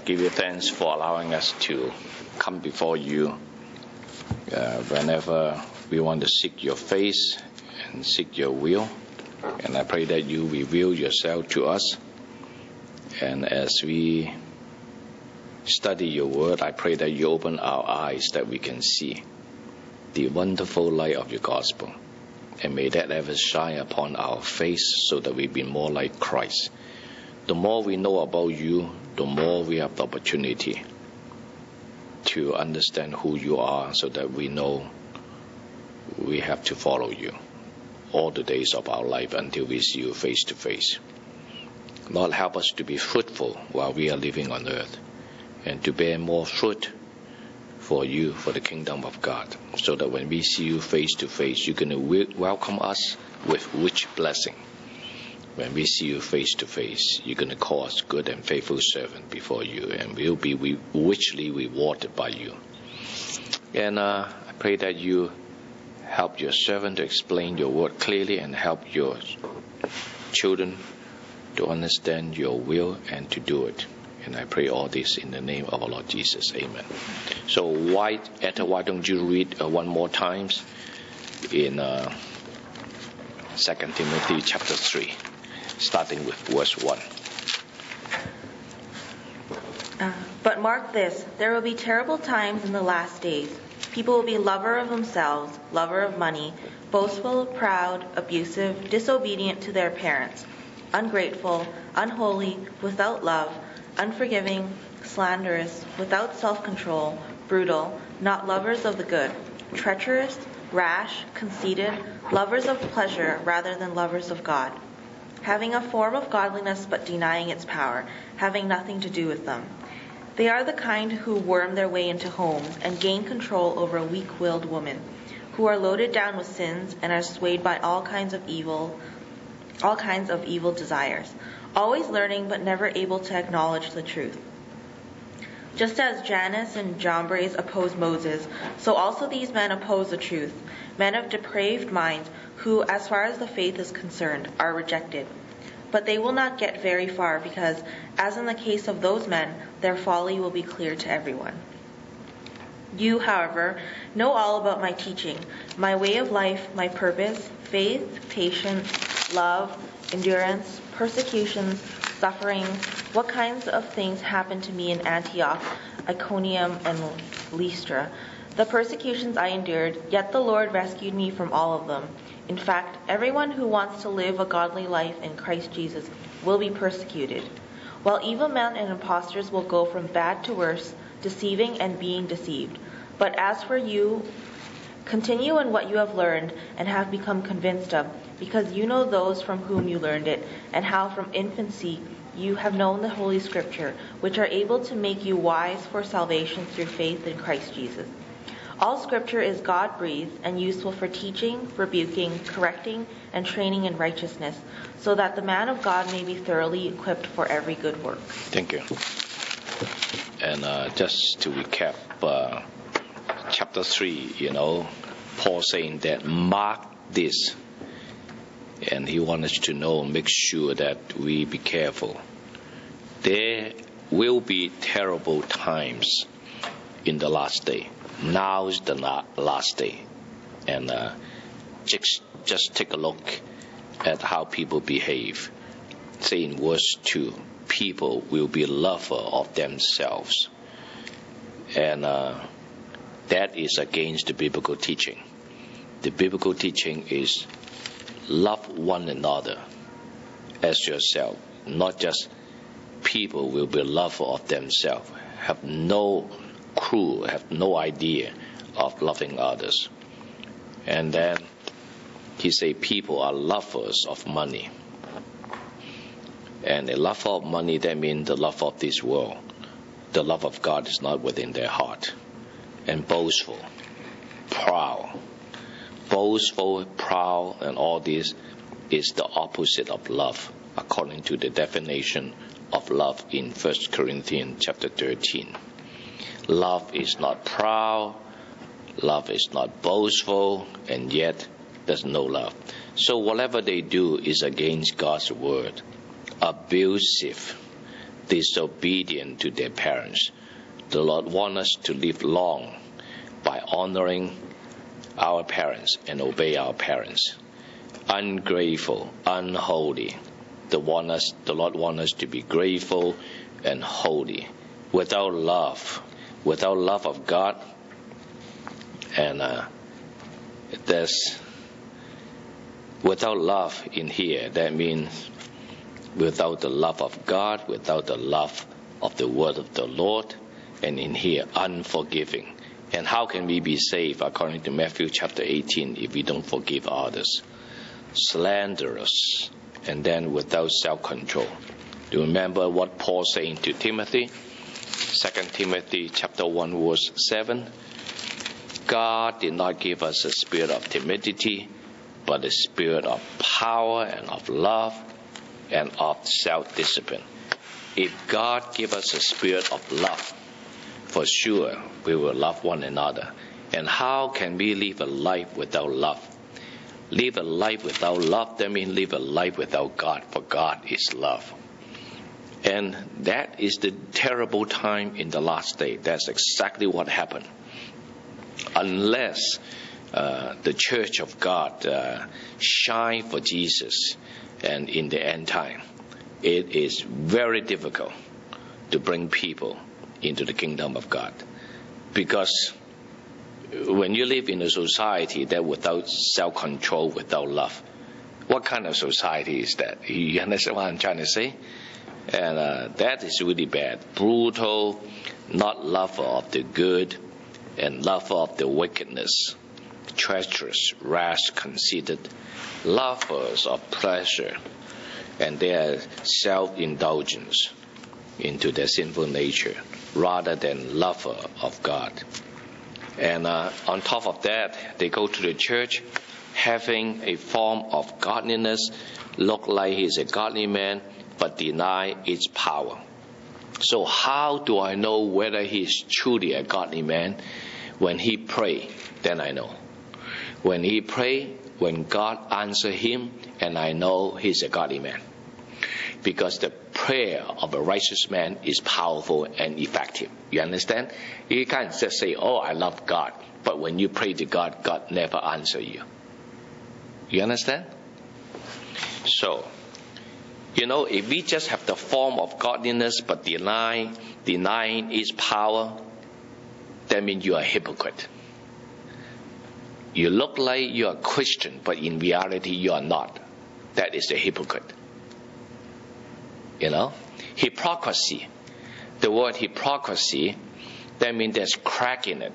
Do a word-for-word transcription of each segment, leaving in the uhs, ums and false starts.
give you thanks for allowing us to come before you uh, whenever we want to seek your face and seek your will. And I pray that you reveal yourself to us. And as we study your word, I pray that you open our eyes that we can see the wonderful light of your gospel. And may that ever shine upon our face so that we be more like Christ. The more we know about you, the more we have the opportunity to understand who you are so that we know we have to follow you all the days of our life until we see you face to face. Lord, help us to be fruitful while we are living on earth and to bear more fruit for you, for the kingdom of God, so that when we see you face to face, you're going to welcome us with rich blessing. When we see you face to face, you're going to call us good and faithful servant before you, and we'll be richly rewarded by you. And uh, I pray that you help your servant to explain your word clearly and help your children to understand your will and to do it. And I pray all this in the name of our Lord Jesus. Amen. So why, Etta, why don't you read uh, one more times in uh, Second Timothy chapter three. Starting with verse one. Uh, but mark this, there will be terrible times in the last days. People will be lover of themselves, lover of money, boastful, proud, abusive, disobedient to their parents, ungrateful, unholy, without love, unforgiving, slanderous, without self-control, brutal, not lovers of the good, treacherous, rash, conceited, lovers of pleasure rather than lovers of God, having a form of godliness but denying its power, having nothing to do with them. They are the kind who worm their way into homes and gain control over weak-willed women, who are loaded down with sins and are swayed by all kinds of evil, all kinds of evil desires, always learning but never able to acknowledge the truth. Just as Jannes and Jambres opposed Moses, so also these men oppose the truth, men of depraved minds who, as far as the faith is concerned, are rejected. But they will not get very far because, as in the case of those men, their folly will be clear to everyone. You, however, know all about my teaching, my way of life, my purpose, faith, patience, love, endurance, persecutions, sufferings, what kinds of things happened to me in Antioch, Iconium, and Lystra. The persecutions I endured, yet the Lord rescued me from all of them. In fact, everyone who wants to live a godly life in Christ Jesus will be persecuted, while evil men and impostors will go from bad to worse, deceiving and being deceived. But as for you, continue in what you have learned and have become convinced of, because you know those from whom you learned it, and how from infancy you have known the Holy Scripture, which are able to make you wise for salvation through faith in Christ Jesus. All Scripture is God-breathed and useful for teaching, rebuking, correcting, and training in righteousness, so that the man of God may be thoroughly equipped for every good work. Thank you. And uh, just to recap, uh, chapter three, you know, Paul saying that mark this. And he wants us to know, make sure that we be careful. There will be terrible times in the last day. Now is the last day. And uh, just, just take a look at how people behave. Say in verse two, people will be lover of themselves. And uh, that is against the biblical teaching. The biblical teaching is love one another as yourself, not just people will be lover of themselves, have no clue, have no idea of loving others. And then he say people are lovers of money. And a lover of money, that means the love of this world. The love of God is not within their heart. And boastful, proud. Boastful, proud, and all this is the opposite of love, according to the definition of love in First Corinthians chapter thirteen. Love is not proud, love is not boastful, and yet there's no love. So whatever they do is against God's word. Abusive, disobedient to their parents. The Lord wants us to live long by honoring our parents and obey our parents. Ungrateful, unholy. The, want us, the Lord wants us to be grateful and holy. Without love, without love of God, and uh, there's without love in here, that means without the love of God, without the love of the word of the Lord, and in here, unforgiving. And how can we be saved, according to Matthew chapter eighteen, if we don't forgive others? Slanderous, and then without self-control. Do you remember what Paul saying to Timothy? Second Timothy chapter one, verse seven. God did not give us a spirit of timidity, but a spirit of power and of love and of self-discipline. If God give us a spirit of love, for sure we will love one another. And how can we live a life without love? Live a life without love, that means live a life without God, for God is love. And that is the terrible time in the last day. That's exactly what happened. Unless uh, the church of God uh, shine for Jesus and in the end time, it is very difficult to bring people into the kingdom of God. Because when you live in a society that without self-control, without love, what kind of society is that? You understand what I'm trying to say? And uh, that is really bad. Brutal, not lover of the good, and lover of the wickedness. Treacherous, rash, conceited, lovers of pleasure, and their self-indulgence into their sinful nature, rather than lover of God. And uh, on top of that, they go to the church having a form of godliness, look like he's a godly man, but deny its power. So how do I know whether he's truly a godly man? When he pray, then I know. When he pray, when God answer him, and I know he's a godly man. Because the prayer of a righteous man is powerful and effective. You understand? You can't just say, oh, I love God. But when you pray to God, God never answer you. You understand? So, you know, if we just have the form of godliness but deny, denying its power, that means you are a hypocrite. You look like you are a Christian, but in reality you are not. That is a hypocrite. You know? Hypocrisy. The word hypocrisy, that means there's crack in it.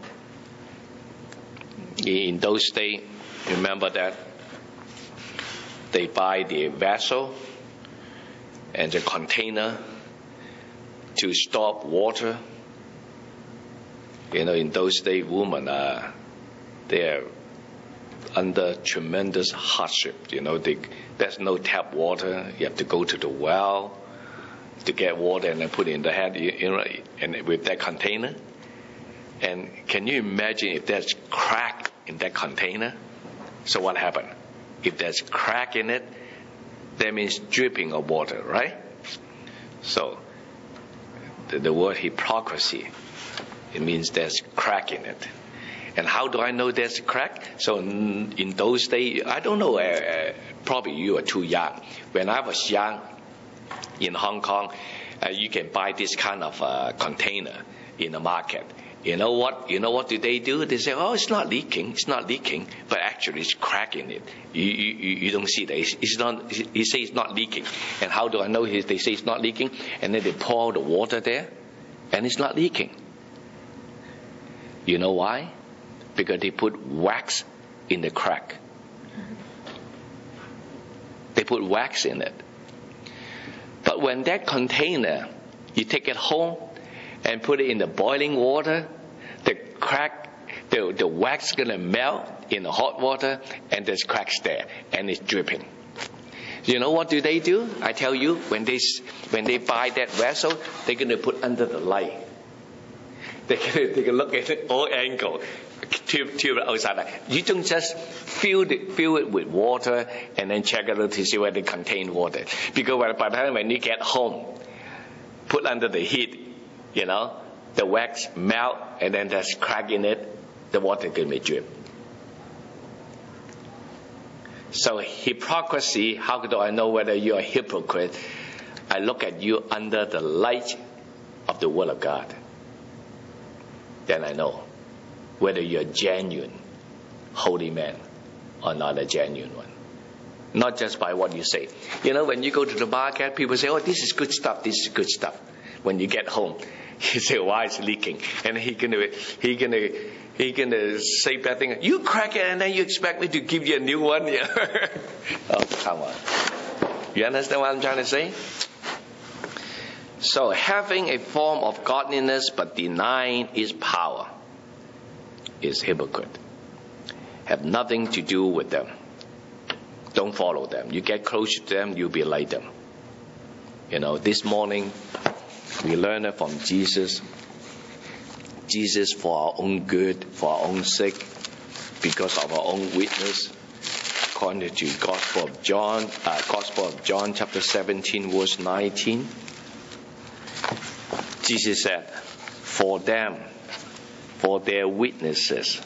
In those days, remember that they buy the vessel and the container to store water. You know, in those days, women are they're under tremendous hardship. You know, they, there's no tap water. You have to go to the well to get water and then put it in the head, you know, and with that container. And can you imagine if there's crack in that container? So what happened? If there's crack in it, that means dripping of water, right? So the, the word hypocrisy, it means there's crack in it. And how do I know there's a crack? So in, in those days, I don't know, uh, uh, probably you are too young. When I was young in Hong Kong, uh, you can buy this kind of uh, container in the market. You know what? You know what do they do? They say, "Oh, it's not leaking. It's not leaking," but actually, it's crack in it. You you, you don't see that. It's, it's not. He says it's not leaking. And how do I know? They say it's not leaking, and then they pour the water there, and it's not leaking. You know why? Because they put wax in the crack. They put wax in it. But when that container, you take it home and put it in the boiling water, the crack, the, the wax is going to melt in the hot water, and there's cracks there, and it's dripping. You know what do they do? I tell you, when they when they buy that vessel, they're going to put under the light. They can, they can look at it all angles. Tube, tube outside. You don't just fill it, fill it with water and then check it out to see whether it contains water. Because by the time when you get home, put under the heat, you know, the wax melt, and then there's crack in it, the water can be drip. So hypocrisy, how do I know whether you're a hypocrite? I look at you under the light of the Word of God. Then I know whether you're a genuine, holy man or not a genuine one. Not just by what you say. You know, when you go to the market, people say, oh, this is good stuff, this is good stuff. When you get home, you say, why is it leaking? And he gonna, he gonna, he gonna say bad things. You crack it and then you expect me to give you a new one? Yeah. Oh, come on. You understand what I'm trying to say? So having a form of godliness but denying its power is hypocrite. Have nothing to do with them. Don't follow them. You get close to them, you'll be like them. You know, this morning we learned it from Jesus. Jesus for our own good, for our own sake, because of our own witness. According to Gospel of John, uh, Gospel of John, chapter seventeen, verse nineteen. Jesus said, "For them, for their witnesses."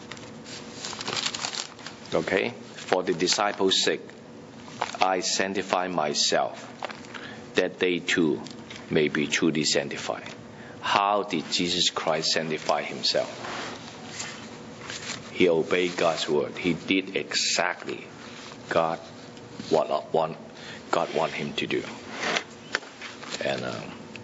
Okay, for the disciples' sake, I sanctify myself, that they too may be truly sanctified. How did Jesus Christ sanctify himself? He obeyed God's word. He did exactly God what want God want him to do, and um,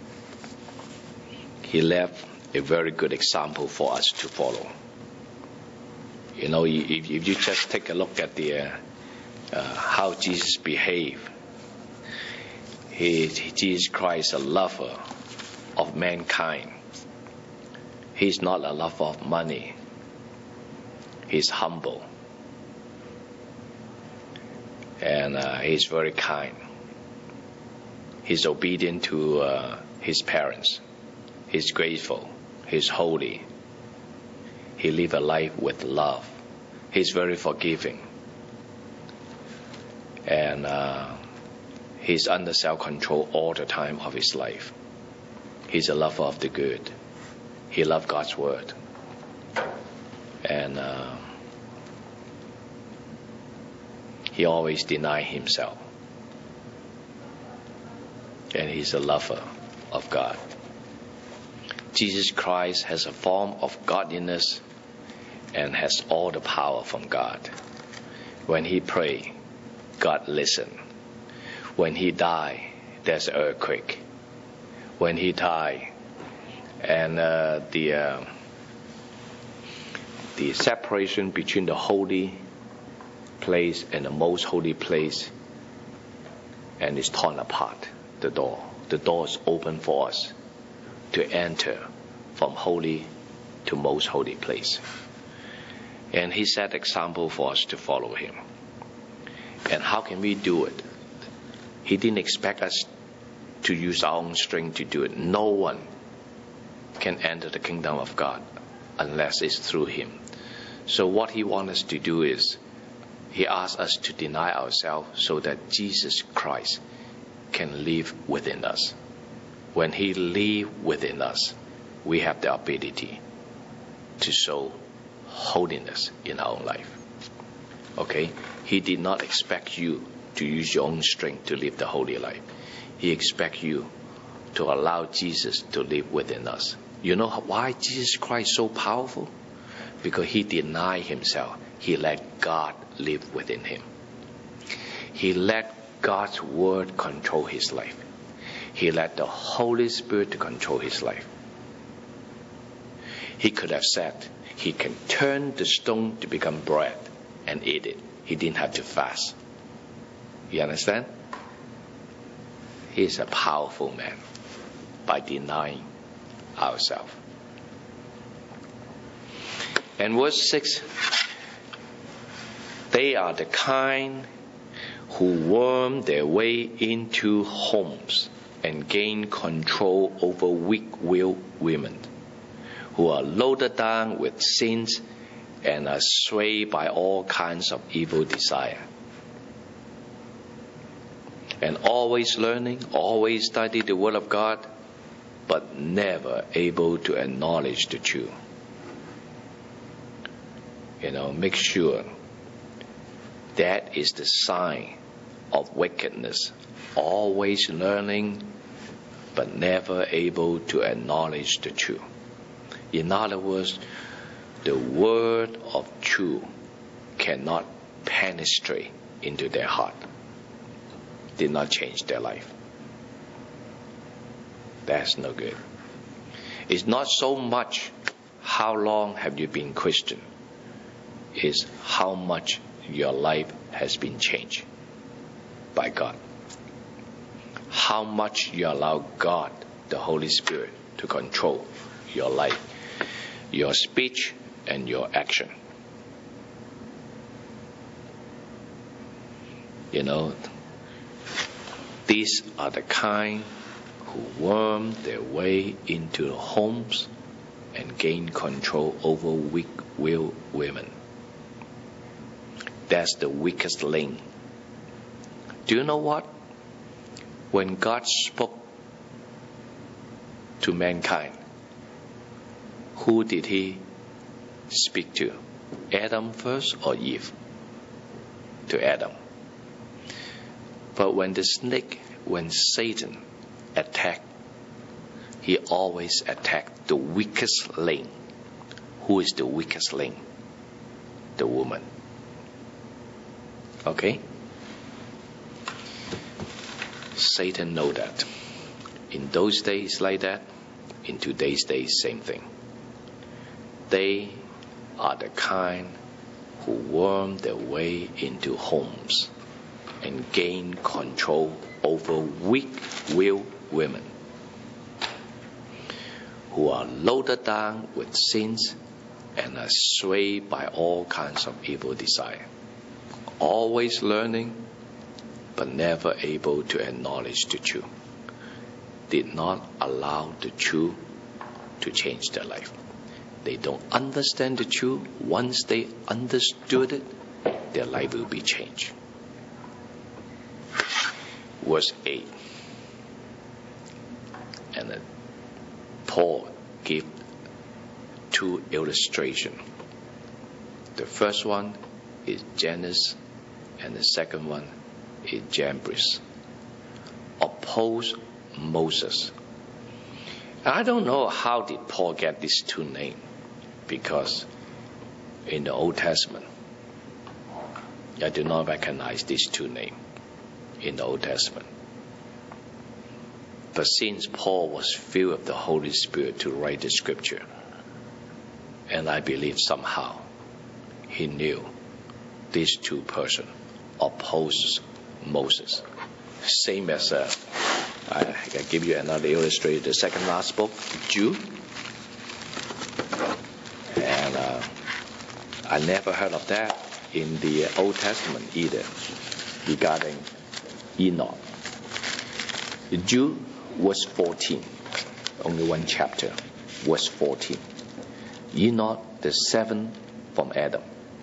he left a very good example for us to follow. You know, if, if you just take a look at the uh, uh, how Jesus behaved, he, Jesus Christ, a lover of mankind. He's not a lover of money. He's humble, and uh, he's very kind. He's obedient to uh, his parents. He's grateful. He's holy. He lives a life with love. He's very forgiving. And uh, he's under self-control all the time of his life. He's a lover of the good. He loves God's word. And uh, he always denies himself. And he's a lover of God. Jesus Christ has a form of godliness and has all the power from God. When he prayed, God listened. When he died, there's an earthquake. When he died, and uh, the uh, the separation between the holy place and the most holy place, and it's torn apart. The door, the door is open for us to enter from holy to most holy place. And he set example for us to follow him. And how can we do it? He didn't expect us to use our own strength to do it. No one can enter the kingdom of God unless it's through him. So what he wants us to do is, he asks us to deny ourselves so that Jesus Christ can live within us. When he lives within us, we have the ability to show holiness in our own life. Okay? He did not expect you to use your own strength to live the holy life. He expects you to allow Jesus to live within us. You know why Jesus Christ is so powerful? Because he denied himself. He let God live within him. He let God's word control his life. He let the Holy Spirit to control his life. He could have said, he can turn the stone to become bread and eat it. He didn't have to fast. You understand? He is a powerful man by denying ourselves. And verse six, they are the kind who worm their way into homes and gain control over weak-willed women, who are loaded down with sins and are swayed by all kinds of evil desire. And always learning, always study the Word of God, but never able to acknowledge the truth. You know, make sure that is the sign of wickedness. Always learning, but never able to acknowledge the truth. In other words, the word of truth cannot penetrate into their heart. Did not change their life. That's no good. It's not so much how long have you been Christian. It's how much your life has been changed by God. How much you allow God, the Holy Spirit, to control your life, your speech, and your action. You know, these are the kind who worm their way into homes and gain control over weak-willed women. That's the weakest link. Do you know what? When God spoke to mankind, who did he speak to? Adam first or Eve? To Adam. But when the snake, when Satan attacked, he always attacked the weakest link. Who is the weakest link? The woman. Okay? Satan know that. In those days like that, in today's days, same thing. They are the kind who worm their way into homes and gain control over weak-willed women who are loaded down with sins and are swayed by all kinds of evil desire. Always learning, but never able to acknowledge the truth. Did not allow the truth to change their life. They don't understand the truth. Once they understood it, their life will be changed. Verse eight. And then Paul gave two illustrations. The first one is Jannes, and the second one is Jambres. Oppose Moses. I don't know how did Paul get these two names, because in the Old Testament, I do not recognize these two names in the Old Testament. But since Paul was filled with the Holy Spirit to write the scripture, and I believe somehow he knew these two persons opposed Moses. Same as uh, I, I give you another illustration. The second last book, Jude, and uh, I never heard of that in the Old Testament either regarding Enoch. Jude was fourteen, only one chapter, verse fourteen. Enoch, the seventh from Adam,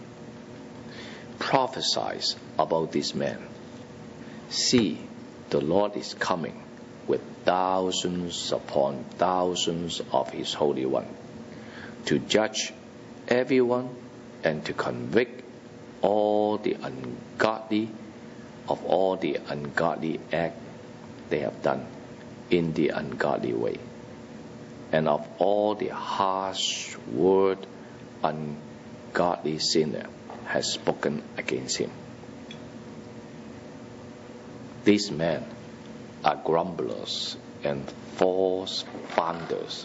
prophesies about this man. See, the Lord is coming with thousands upon thousands of his Holy One, to judge everyone and to convict all the ungodly of all the ungodly act they have done in the ungodly way, and of all the harsh word ungodly sinner has spoken against him. These men are grumblers and false founders.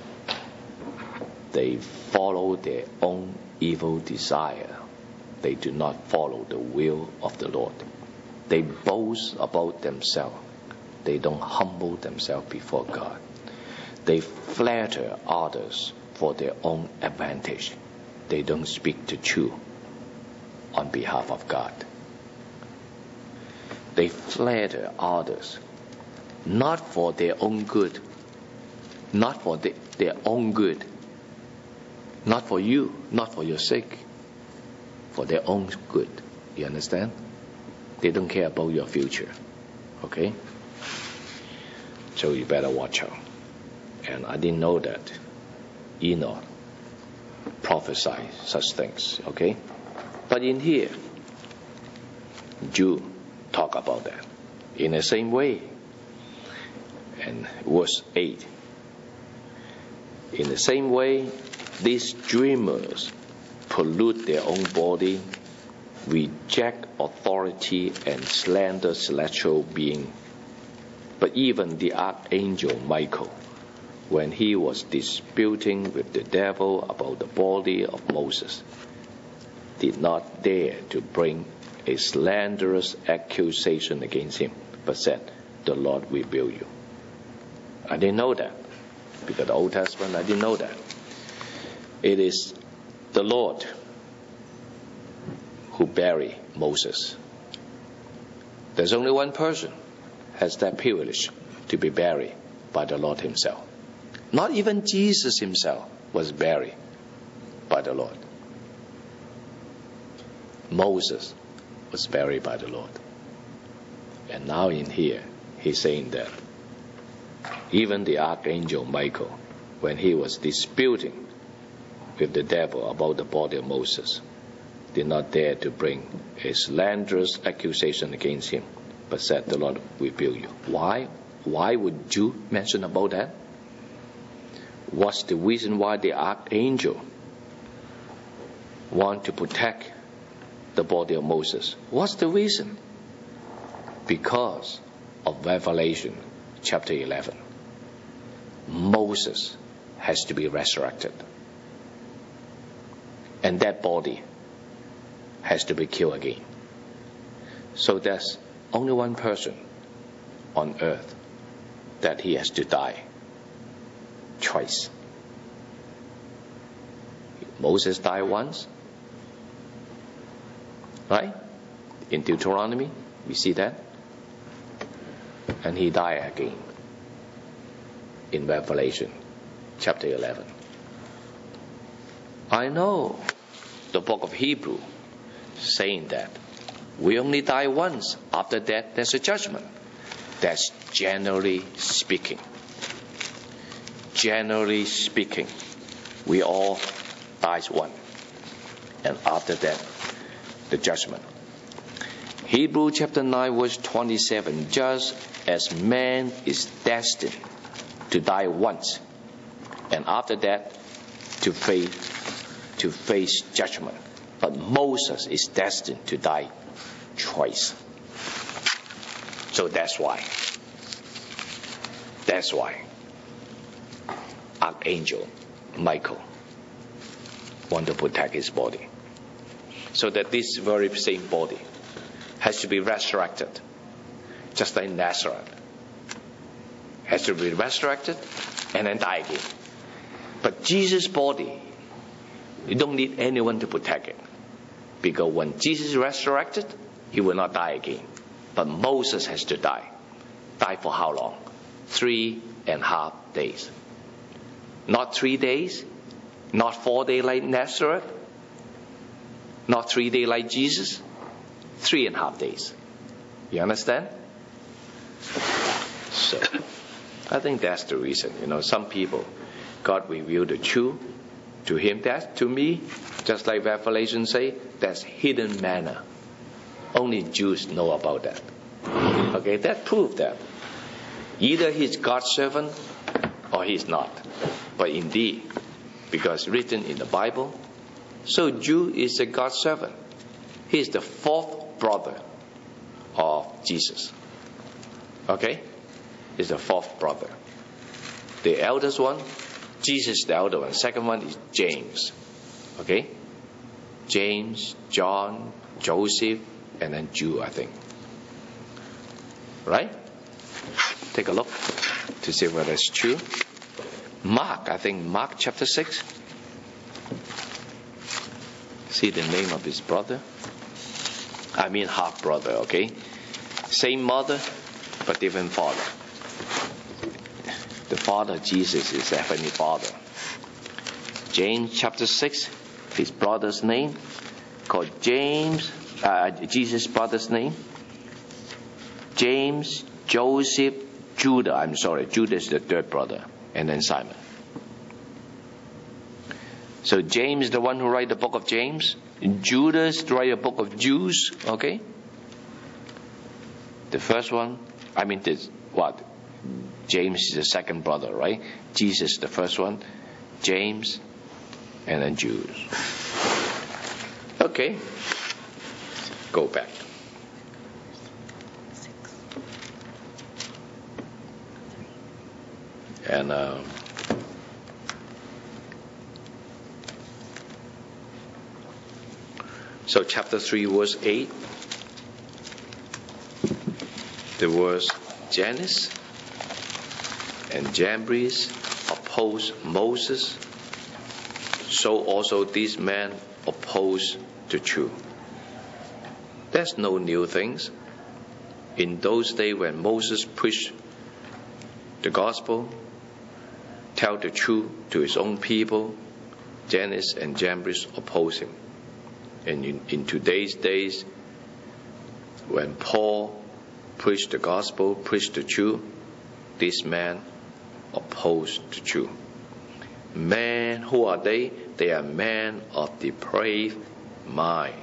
They follow their own evil desire. They do not follow the will of the Lord. They boast about themselves. They don't humble themselves before God. They flatter others for their own advantage. They don't speak the truth on behalf of God. They flatter others, not for their own good, not for the, their own good, not for you, not for your sake, for their own good. You understand? They don't care about your future. Okay? So you better watch out. And I didn't know that Enoch prophesied such things, okay? But in here, Jude talk about that in the same way. And verse eight. In the same way, these dreamers pollute their own body, reject authority, and slander celestial being. But even the archangel Michael, when he was disputing with the devil about the body of Moses, did not dare to bring a slanderous accusation against him, but said, "The Lord rebuke you." I didn't know that. Because the Old Testament, I didn't know that. It is the Lord who buried Moses. There's only one person has that privilege to be buried by the Lord himself. Not even Jesus himself was buried by the Lord. Moses was buried by the Lord. And now in here, he's saying that even the archangel Michael, when he was disputing with the devil about the body of Moses, did not dare to bring a slanderous accusation against him, but said, "The Lord rebuke you." Why? Why would Jude mention about that? What's the reason why the archangel want to protect the body of Moses? What's the reason? Because of Revelation chapter eleven. Moses has to be resurrected. And that body has to be killed again. So there's only one person on earth that he has to die twice. Moses died once, right? In Deuteronomy, we see that. And he died again in Revelation chapter eleven. I know the book of Hebrew saying that we only die once. After that, there's a judgment. That's generally speaking. Generally speaking, we all die once. And after that, the judgment. Hebrew chapter nine verse twenty-seven, just as man is destined to die once, and after that to face to face judgment. But Moses is destined to die twice. So that's why. That's why Archangel Michael want to protect his body. So that this very same body has to be resurrected. Just like Nazareth. Has to be resurrected and then die again. But Jesus' body, you don't need anyone to protect it. Because when Jesus is resurrected, he will not die again. But Moses has to die. Die for how long? Three and a half days. Not three days. Not four days like Nazareth. Not three days like Jesus. Three and a half days. You understand? So, I think that's the reason. You know, some people, God revealed the truth to him. That, to me, just like Revelation say, that's hidden manna. Only Jews know about that. Okay, that proves that. Either he's God's servant or he's not. But indeed, because written in the Bible, so Jude is a God's servant. He is the fourth brother of Jesus. Okay? He's the fourth brother. The eldest one, Jesus is the elder one. Second one is James. Okay? James, John, Joseph, and then Jude, I think. Right? Take a look to see whether it's true. Mark, I think Mark chapter six. See the name of his brother? I mean half brother, okay? Same mother, but different father. The father of Jesus is the Heavenly Father. James chapter six, his brother's name, called James, uh, Jesus' brother's name, James, Joseph, Judah, I'm sorry, Judah is the third brother. and then Simon. So James is the one who write the book of James. Judas write a book of Jews. Okay. The first one, I mean, this what? James is the second brother, right? Jesus the first one, James, and then Judas. Okay. Go back. And uh, so chapter three, verse eight. The words Jannes and Jambres opposed Moses, so also these men opposed the truth. There's no new things. In those days when Moses preached the gospel, tell the truth to his own people, Jannes and Jambres oppose him. And in, in today's days, when Paul preached the gospel, preached the truth, this man opposed the truth. Men, who are they? They are men of depraved mind,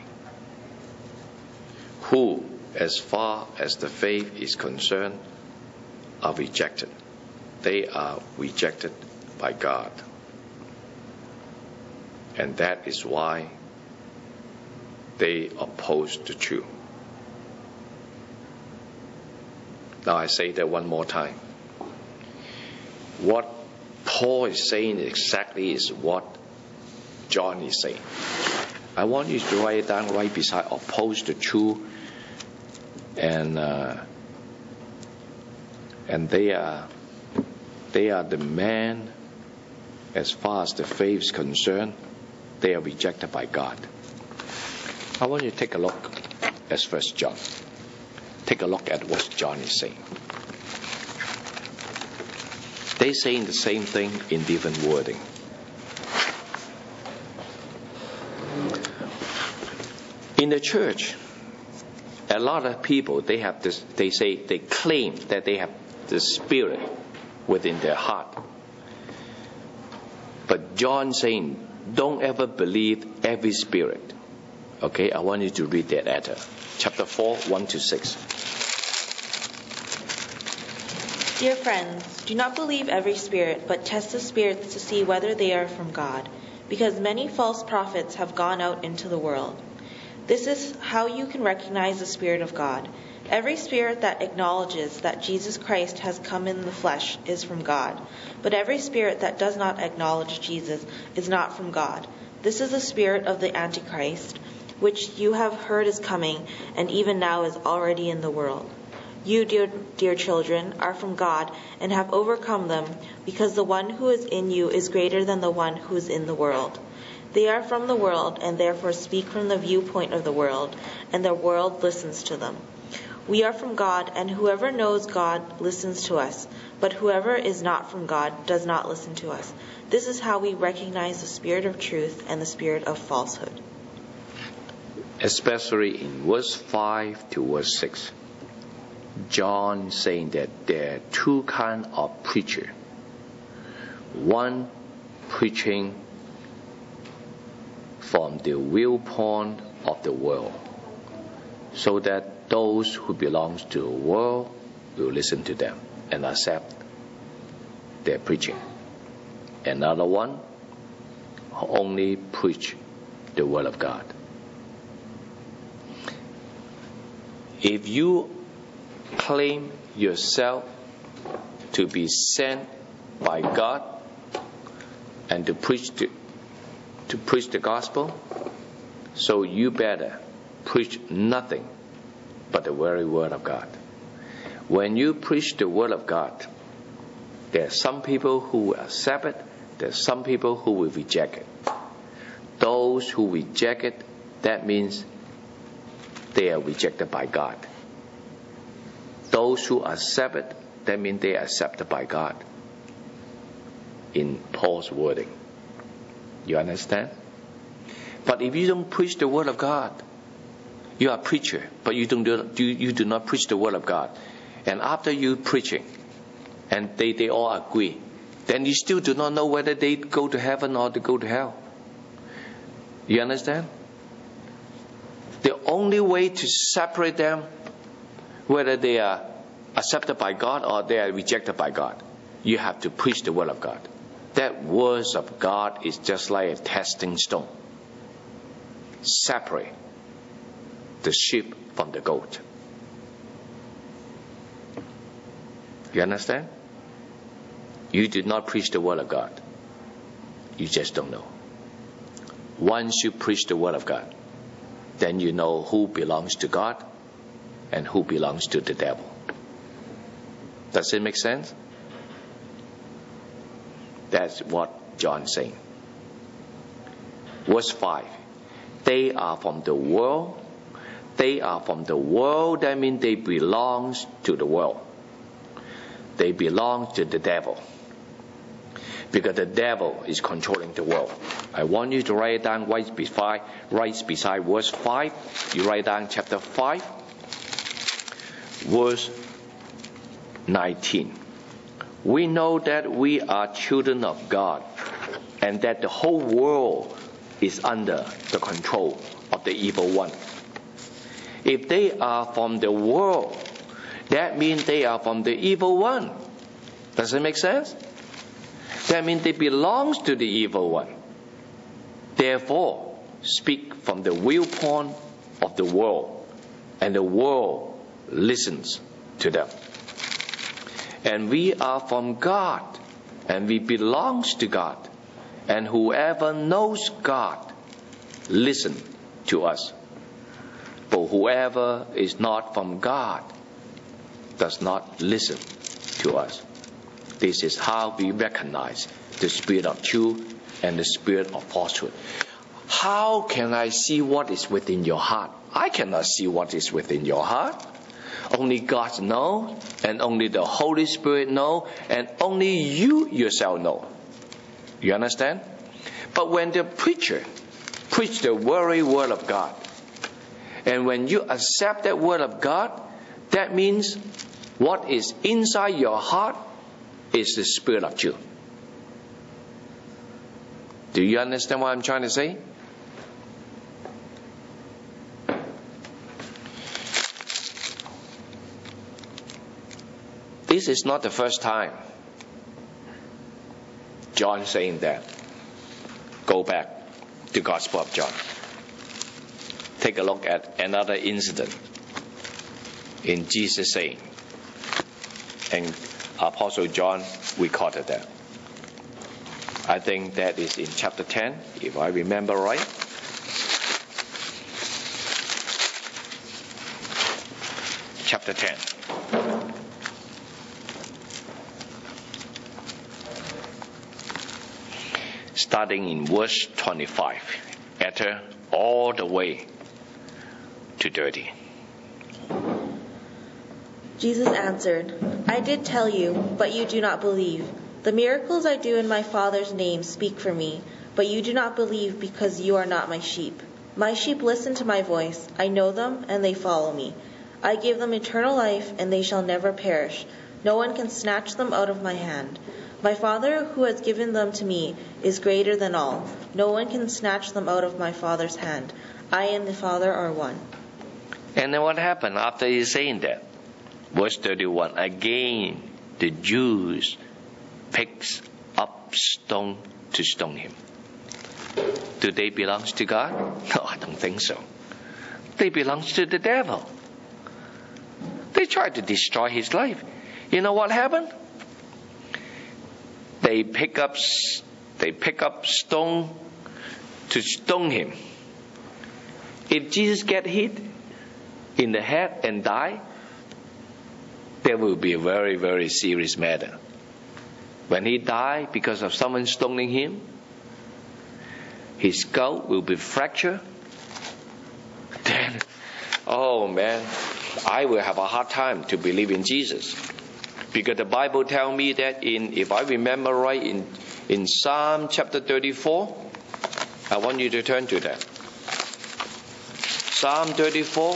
who, as far as the faith is concerned, are rejected. They are rejected by God. And that is why they oppose the truth. Now I say that one more time. What Paul is saying exactly is what John is saying. I want you to write it down right beside oppose the truth, and uh, and they are they are the man, as far as the faith is concerned, they are rejected by God. I want you to take a look at First John. Take a look at what John is saying. They're saying the same thing in different wording. In the church, a lot of people, they have this, they say, they claim that they have the Spirit within their heart. But John saying, don't ever believe every spirit. Okay, I want you to read that letter. Chapter four, one to six. Dear friends, do not believe every spirit, but test the spirits to see whether they are from God, because many false prophets have gone out into the world. This is how you can recognize the Spirit of God. Every spirit that acknowledges that Jesus Christ has come in the flesh is from God, but every spirit that does not acknowledge Jesus is not from God. This is the spirit of the Antichrist, which you have heard is coming, and even now is already in the world. You, dear, dear children, are from God and have overcome them, because the one who is in you is greater than the one who is in the world. They are from the world and therefore speak from the viewpoint of the world, and the world listens to them. We are from God, and whoever knows God listens to us, but whoever is not from God does not listen to us. This is how we recognize the spirit of truth and the spirit of falsehood. Especially in verse five to verse six. John saying that there are two kinds of preacher. One preaching from the viewpoint of the world, so that those who belong to the world will listen to them and accept their preaching. Another one only preach the word of God. If you claim yourself to be sent by God and to preach the, to preach the gospel, so you better preach nothing but the very word of God. When you preach the word of God, there are some people who will accept it, there are some people who will reject it. Those who reject it, that means they are rejected by God. Those who accept it, that means they are accepted by God. In Paul's wording. You understand? But if you don't preach the word of God, you are a preacher, but you don't do, you do not preach the word of God. And after you preaching, and they, they all agree then you still do not know whether they go to heaven or they go to hell. You understand? The only way to separate them, whether they are accepted by God or they are rejected by God, you have to preach the word of God. That word of God is just like a testing stone. Separate the sheep from the goat. You understand? You did not preach the word of God. You just don't know. Once you preach the word of God, then you know who belongs to God and who belongs to the devil. Does it make sense? That's what John's saying. Verse five. They are from the world. They are from the world. That means they belong to the world. They belong to the devil. Because the devil is controlling the world. I want you to write it down right beside, right beside verse five. You write down chapter five, verse nineteen. We know that we are children of God, and that the whole world is under the control of the evil one. If they are from the world, that means they are from the evil one. Does it make sense? That means they belong to the evil one. Therefore, speak from the viewpoint of the world, and the world listens to them. And we are from God, and we belong to God. And whoever knows God, listen to us. But whoever is not from God does not listen to us. This is how we recognize the spirit of truth and the spirit of falsehood. How can I see what is within your heart? I cannot see what is within your heart. Only God knows, and only the Holy Spirit knows, and only you yourself know. You understand? But when the preacher preaches the very word of God, and when you accept that word of God, that means what is inside your heart is the spirit of truth. Do you understand what I'm trying to say? This is not the first time John saying that. Go back to Gospel of John. Take a look at another incident in Jesus saying, and Apostle John recorded that. I think that is in chapter ten, if I remember right. Chapter ten. Starting in verse twenty-five, enter all the way to thirty. Jesus answered, I did tell you, but you do not believe. The miracles I do in my Father's name speak for me, but you do not believe because you are not my sheep. My sheep listen to my voice. I know them, and they follow me. I give them eternal life, and they shall never perish. No one can snatch them out of my hand. My Father, who has given them to me, is greater than all. No one can snatch them out of my Father's hand. I and the Father are one. And then what happened after he's saying that? Verse thirty-one, again the Jews picked up stone to stone him. Do they belong to God? No, I don't think so. They belong to the devil. They tried to destroy his life. You know what happened? They pick up, they pick up stone to stone him. If Jesus get hit in the head and die, that will be a very, very serious matter. When he die because of someone stoning him, his skull will be fractured. Then, oh man, I will have a hard time to believe in Jesus. Because the Bible tells me that in, if I remember right, in, in Psalm chapter thirty-four, I want you to turn to that. Psalm thirty-four,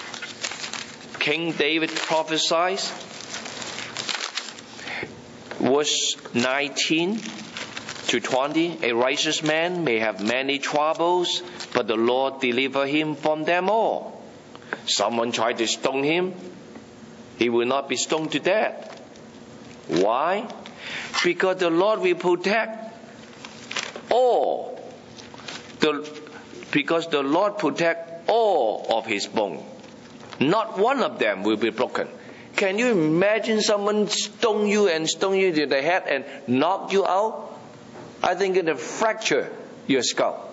King David prophesies. verse nineteen to twenty, a righteous man may have many troubles, but the Lord deliver him from them all. Someone tried to stone him, he will not be stoned to death. Why? Because the Lord will protect all. The, because the Lord protect all of his bones. Not one of them will be broken. Can you imagine someone stone you and stone you to the head and knock you out? I think it'll fracture your skull.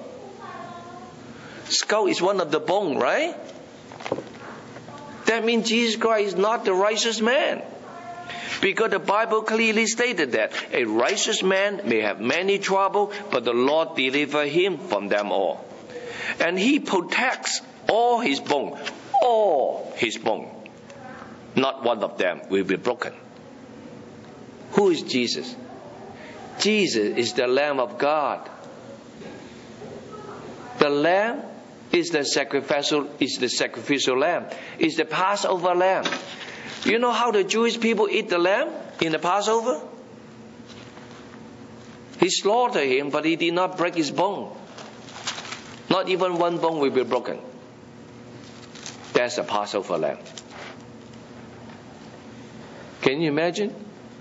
Skull is one of the bone, right? That means Jesus Christ is not the righteous man. Because the Bible clearly stated that a righteous man may have many trouble, but the Lord deliver him from them all. And he protects all his bone, all his bone. Not one of them will be broken. Who is Jesus? Jesus is the Lamb of God. The Lamb is the sacrificial is the sacrificial lamb. Is the Passover lamb. You know how the Jewish people eat the lamb in the Passover? He slaughtered him, but he did not break his bone. Not even one bone will be broken. That's the Passover lamb. Can you imagine?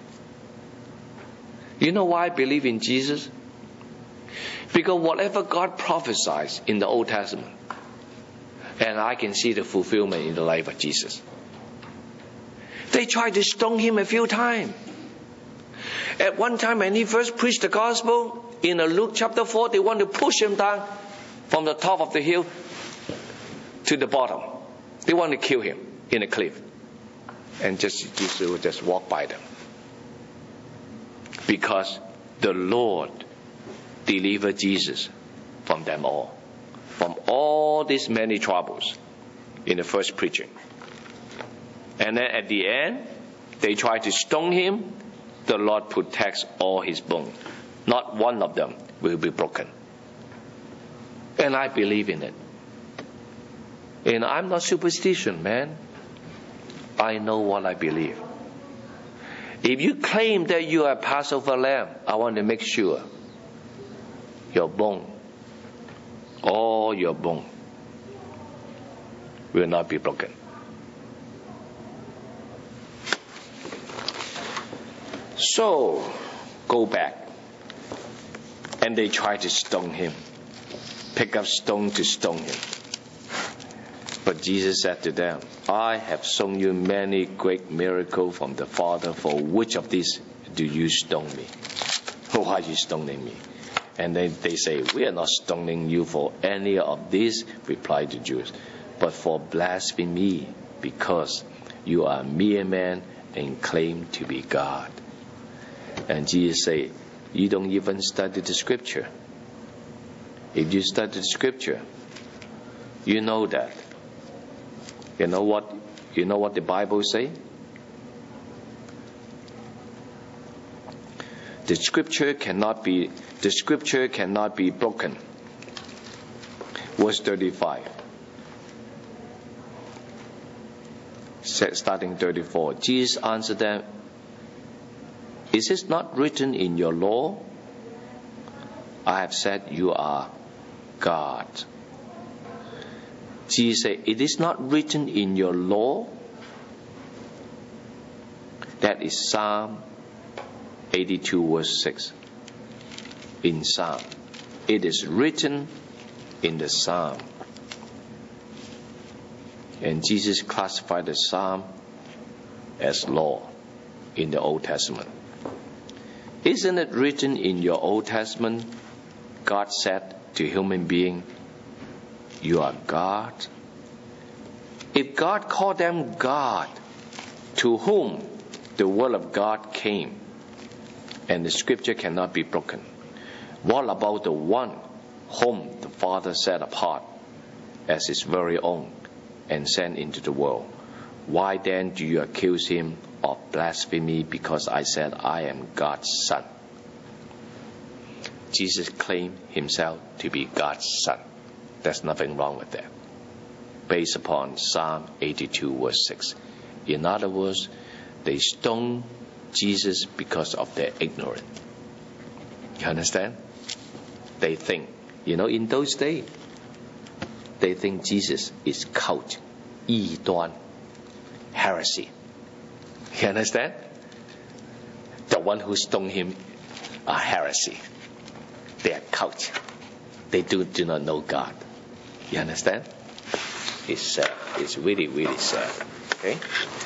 You know why I believe in Jesus? Because whatever God prophesies in the Old Testament, and I can see the fulfillment in the life of Jesus. They tried to stone him a few times. At one time when he first preached the gospel, in Luke chapter four, they want to push him down from the top of the hill to the bottom. They want to kill him in a cliff. And just, Jesus would just walk by them. Because the Lord delivered Jesus from them all. From all these many troubles in the first preaching. And then at the end, they try to stone him. The Lord protects all his bones. Not one of them will be broken. And I believe in it. And I'm not superstition, man. I know what I believe. If you claim that you are a Passover lamb, I want to make sure your bone, all your bone, will not be broken. So, go back. And they try to stone him. Pick up stone to stone him. But Jesus said to them, I have shown you many great miracles from the Father. For which of these do you stone me? Why are you stoning me? And then they say, we are not stoning you for any of these, replied the Jews, but for blasphemy, because you are a mere man and claim to be God. And Jesus said, you don't even study the scripture. If you study the scripture, you know that. You know what? You know what the Bible say? The scripture cannot be. The scripture cannot be broken. Verse thirty-five. Starting thirty-four. Jesus answered them, is it not written in your law? I have said you are God. Jesus said, it is not written in your law. That is Psalm eighty-two verse six. In Psalm. It is written in the Psalm. And Jesus classified the Psalm as law in the Old Testament. Isn't it written in your Old Testament? God said to human being, you are God. If God called them God, to whom the word of God came, and the scripture cannot be broken, what about the one whom the Father set apart as his very own and sent into the world? Why then do you accuse him of blasphemy because I said I am God's son? Jesus claimed himself to be God's son. There's nothing wrong with that. Based upon Psalm eighty-two verse six. In other words, they stoned Jesus because of their ignorance. You understand? They think, you know, in those days, they think Jesus is cult, 異端, heresy. You understand? The one who stoned him are heresy. They are cult. They do, do not know God. You understand? It's sad. It's really, really sad. Okay?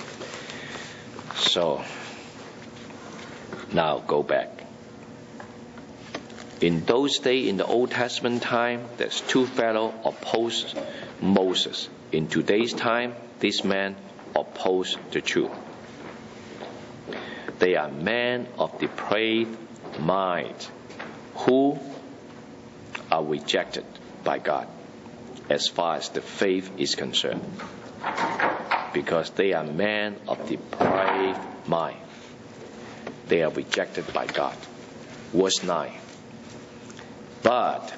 So, now go back. In those days, in the Old Testament time, there's two fellows opposed Moses. In today's time, this man opposed the truth. They are men of depraved mind who are rejected by God as far as the faith is concerned. Because they are men of depraved mind. They are rejected by God. Verse nine. But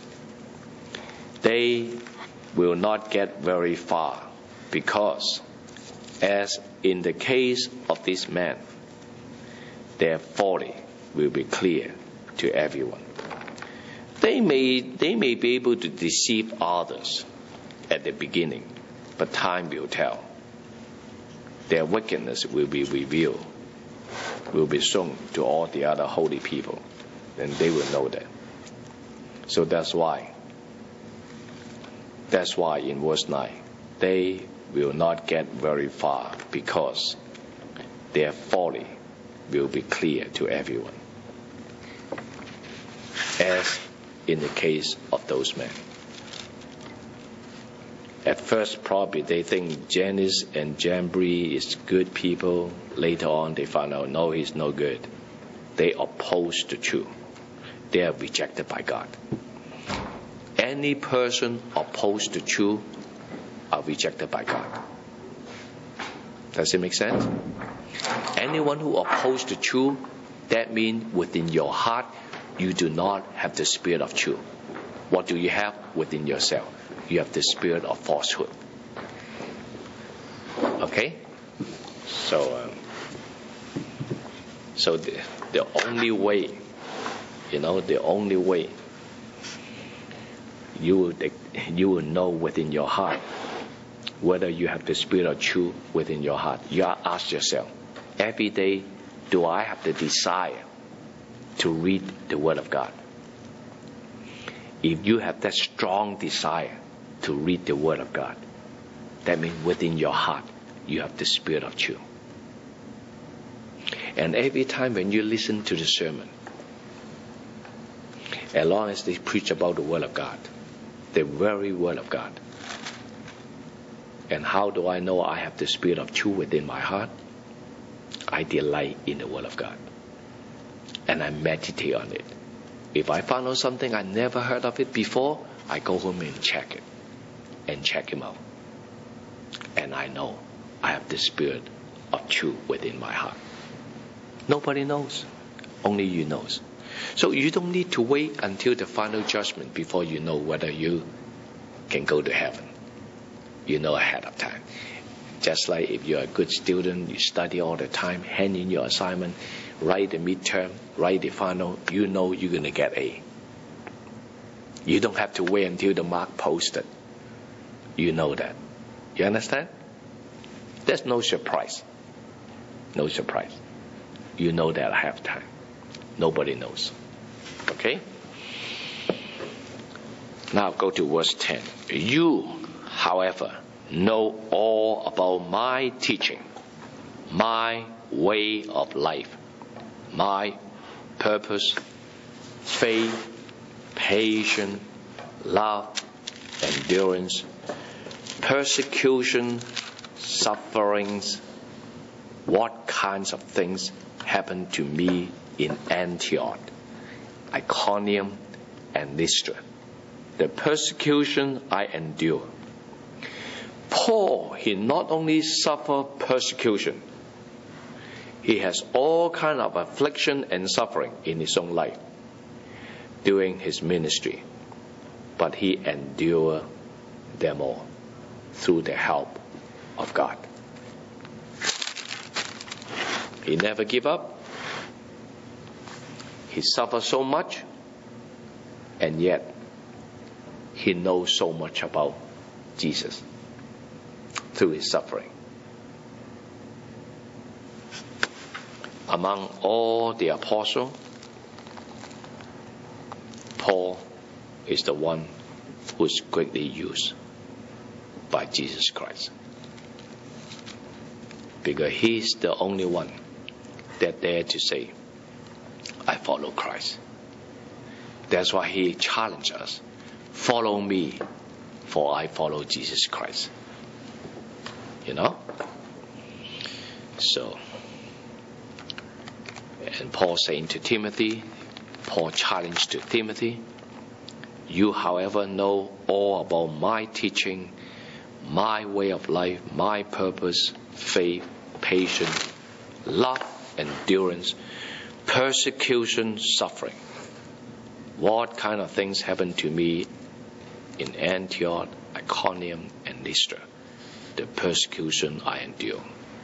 they will not get very far, because, as in the case of this man, their folly will be clear to everyone. They may, they may be able to deceive others at the beginning, but time will tell. Their wickedness will be revealed, will be shown to all the other holy people, and they will know that. So that's why, that's why in verse nine, they will not get very far, because their folly will be clear to everyone, as in the case of those men. At first, probably they think Jannes and Jambres is good people. Later on, they found out, no, he's no good. They oppose the truth. They are rejected by God. Any person opposed to truth are rejected by God. Does it make sense? Anyone who opposes the truth, that means within your heart, you do not have the spirit of truth. What do you have within yourself? You have the spirit of falsehood. Okay? So, um, so the, the only way, you know, the only way you will, you will know within your heart whether you have the spirit of truth within your heart. You ask yourself, every day, do I have the desire to read the Word of God? If you have that strong desire to read the Word of God, that means within your heart you have the spirit of truth. And every time when you listen to the sermon, as long as they preach about the Word of God, the very Word of God. And how do I know I have the spirit of truth within my heart? I delight in the Word of God. And I meditate on it. If I find out something I never heard of it before, I go home and check it. And check him out. And I know I have the spirit of truth within my heart. Nobody knows. Only you knows. So you don't need to wait until the final judgment before you know whether you can go to heaven. You know ahead of time. Just like if you're a good student, you study all the time, hand in your assignment, write the midterm, write the final, you know you're going to get A. You don't have to wait until the mark posted. You know that. You understand? There's no surprise. No surprise. You know that ahead of time. Nobody knows. Okay? Now go to verse ten. You, however, know all about my teaching, my way of life, my purpose, faith, patience, love, endurance, persecution, sufferings, what kinds of things happened to me in Antioch, Iconium, and Lystra. The persecution I endure. Paul, he not only suffered persecution, he has all kind of affliction and suffering in his own life during his ministry, but he endured them all through the help of God. He never give up. He suffered so much, and yet he knows so much about Jesus through his suffering. Among all the apostles, Paul is the one who is greatly used by Jesus Christ. Because he's the only one that dared to say, I follow Christ. That's why he challenged us. Follow me, for I follow Jesus Christ. You know? So, and Paul saying to Timothy, Paul challenged to Timothy, you, however, know all about my teaching, my way of life, my purpose, faith, patience, love, endurance, persecution, suffering. What kind of things happened to me in Antioch, Iconium, and Lystra? The persecution I endure.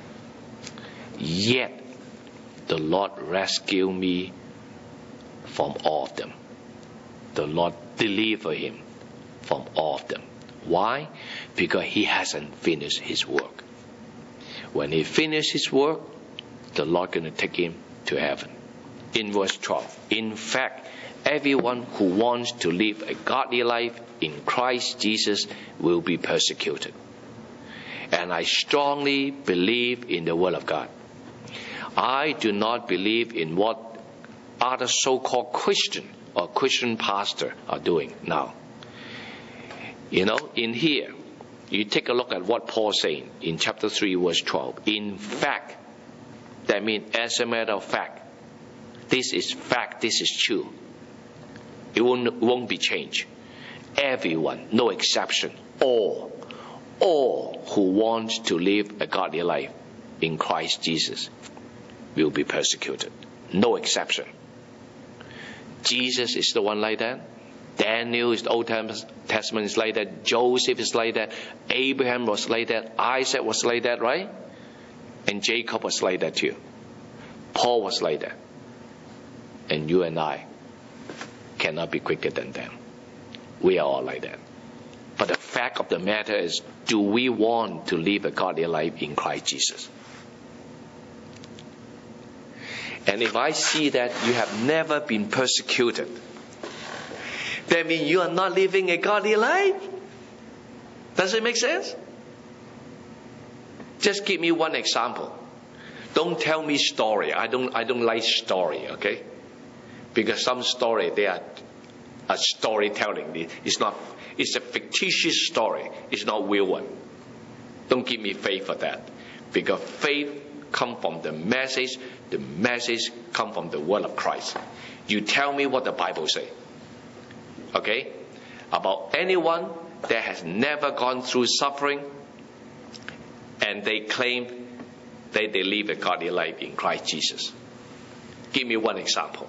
Yet the Lord rescued me from all of them. The Lord delivered him from all of them. Why? Because he hasn't finished his work. When he finished his work, the Lord going to take him to heaven. In verse twelve, in fact, everyone who wants to live a godly life in Christ Jesus will be persecuted. And I strongly believe in the Word of God. I do not believe in what other so-called Christian or Christian pastor are doing now. You know, in here, you take a look at what Paul's saying in chapter three, verse twelve. In fact, that means as a matter of fact. This is fact, this is true. It won't, won't be changed. Everyone, no exception, all, all who want to live a godly life in Christ Jesus will be persecuted. No exception. Jesus is the one like that. Daniel is the Old Testament is like that. Joseph is like that. Abraham was like that. Isaac was like that, right? And Jacob was like that too. Paul was like that. And you and I cannot be quicker than them. We are all like that. But the fact of the matter is, do we want to live a godly life in Christ Jesus? And if I see that you have never been persecuted, that means you are not living a godly life. Does it make sense? Just give me one example. Don't tell me story. I don't I don't like story, okay? Because some story, they are a storytelling. It's not, it's a fictitious story. It's not real one. Don't give me faith for that. Because faith comes from the message. The message comes from the word of Christ. You tell me what the Bible says. Okay? About anyone that has never gone through suffering and they claim that they live a godly life in Christ Jesus. Give me one example.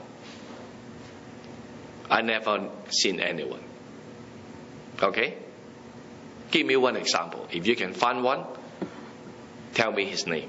I never seen anyone. Okay? Give me one example. If you can find one, tell me his name.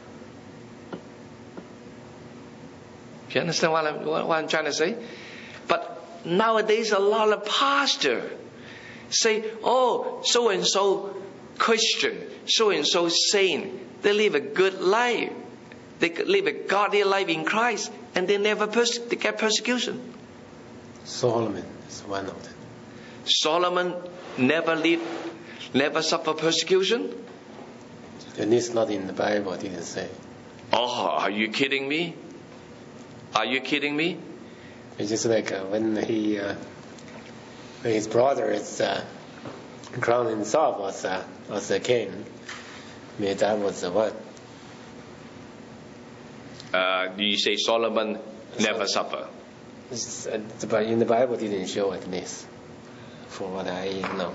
Do you understand what I'm, what I'm trying to say? But nowadays a lot of pastors say, oh, so-and-so Christian, so-and-so saint, they live a good life. They live a godly life in Christ, and they never pers- they get persecution. Solomon is one of them. Solomon never lived, never suffered persecution? And it's not in the Bible, it didn't say. Oh, are you kidding me? Are you kidding me? It's just like uh, when he, uh, when his brother is uh, crowned himself as uh, as a king. I mean, that was uh, what? Uh, you say Solomon never So- suffered? It's, uh, but in the Bible, it didn't show at least, for what I know.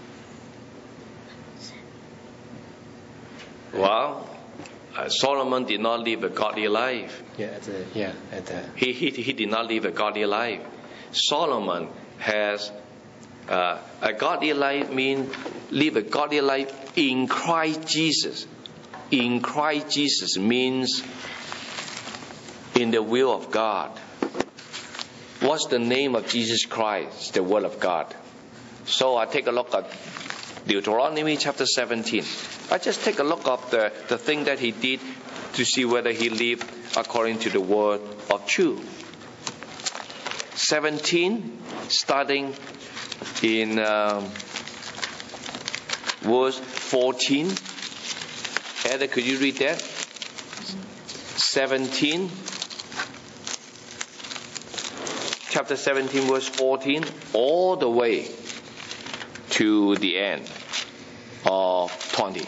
Well, uh, Solomon did not live a godly life. Yeah, at the, yeah, at the, He, he, he did not live a godly life. Solomon has uh, a godly life means live a godly life in Christ Jesus. In Christ Jesus means in the will of God. What's the name of Jesus Christ? The Word of God. So I take a look at Deuteronomy chapter seventeen. I just take a look at the, the thing that he did to see whether he lived according to the word of truth. seventeen, starting in um, verse fourteen. Heather, could you read that? seventeen. Chapter seventeen, verse fourteen, all the way to the end of twenty.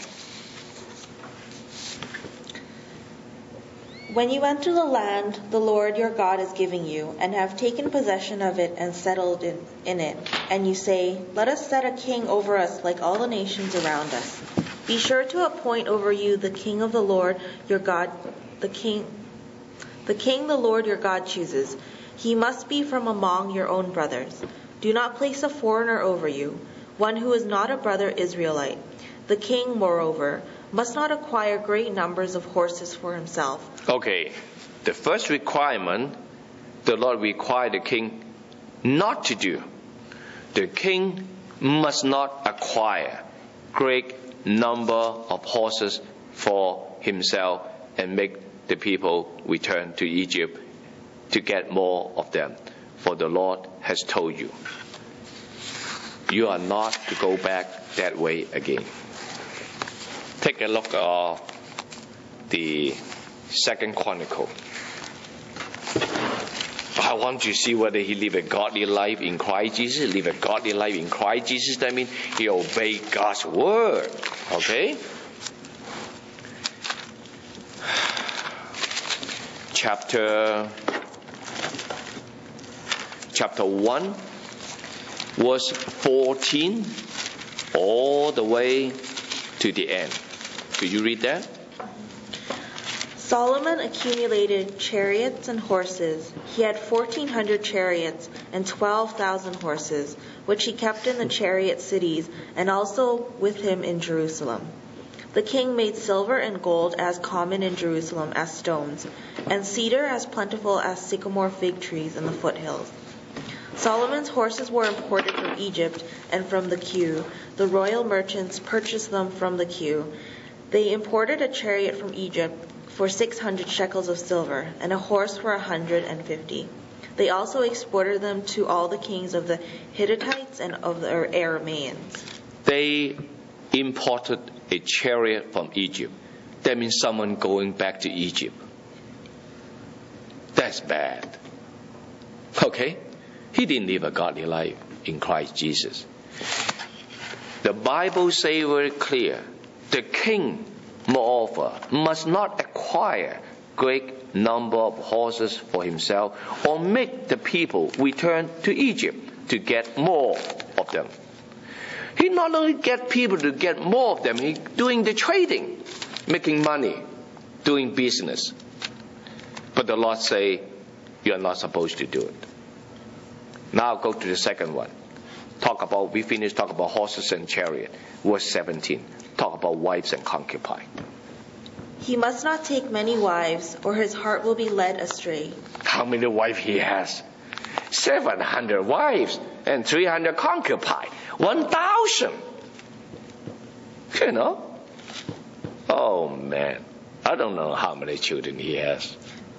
When you enter the land the Lord your God is giving you, and have taken possession of it and settled in, in it, and you say, "Let us set a king over us like all the nations around us," be sure to appoint over you the king of the Lord your God, the king, the king the Lord your God chooses. He must be from among your own brothers. Do not place a foreigner over you, one who is not a brother Israelite. The king, moreover, must not acquire great numbers of horses for himself. Okay, the first requirement the Lord required the king not to do. The king must not acquire great number of horses for himself and make the people return to Egypt to get more of them. For the Lord has told you, you are not to go back that way again. Take a look at the Second Chronicle. I want to see whether he lived a godly life in Christ Jesus. Live a godly life in Christ Jesus. That means he obeyed God's word. Okay? Chapter Chapter one, verse fourteen, all the way to the end. Could you read that? Solomon accumulated chariots and horses. He had fourteen hundred chariots and twelve thousand horses, which he kept in the chariot cities and also with him in Jerusalem. The king made silver and gold as common in Jerusalem as stones, and cedar as plentiful as sycamore fig trees in the foothills. Solomon's horses were imported from Egypt and from the Q. The royal merchants purchased them from the Q. They imported a chariot from Egypt for six hundred shekels of silver, and a horse for a hundred and fifty. They also exported them to all the kings of the Hittites and of the Arameans. They imported a chariot from Egypt. That means someone going back to Egypt. That's bad. Okay? He didn't live a godly life in Christ Jesus. The Bible says very clear, the king, moreover, must not acquire great number of horses for himself or make the people return to Egypt to get more of them. He not only get people to get more of them, he doing the trading, making money, doing business. But the Lord say, you are not supposed to do it. Now go to the second one. Talk about, we finished talk about horses and chariot. Verse seventeen. Talk about wives and concubines. He must not take many wives, or his heart will be led astray. How many wives he has? Seven hundred wives and three hundred concubines. One thousand. You know? Oh man. I don't know how many children he has.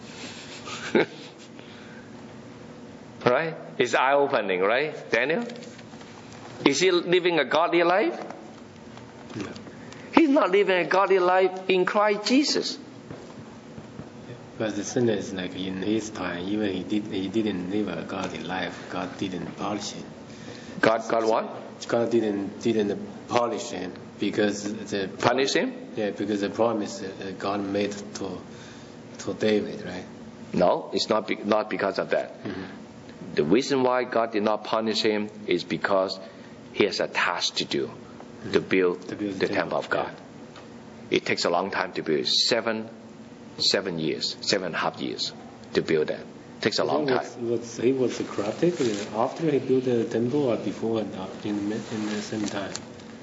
Right? It's eye-opening, right, Daniel? Is he living a godly life? No. He's not living a godly life in Christ Jesus. But the thing is, like in his time, even he did he didn't live a godly life. God didn't polish him. God, God what? God didn't didn't polish him because the Punish him? Yeah, because the promise that God made to to David, right? No, it's not be, not because of that. Mm-hmm. The reason why God did not punish him is because he has a task to do, mm-hmm. to build, to build the, the temple, temple of God. Yeah. It takes a long time to build. Seven, seven years, seven and a half years to build that. It takes a long time. Was, was, he was corrupted after he built the temple or before and in, in the same time?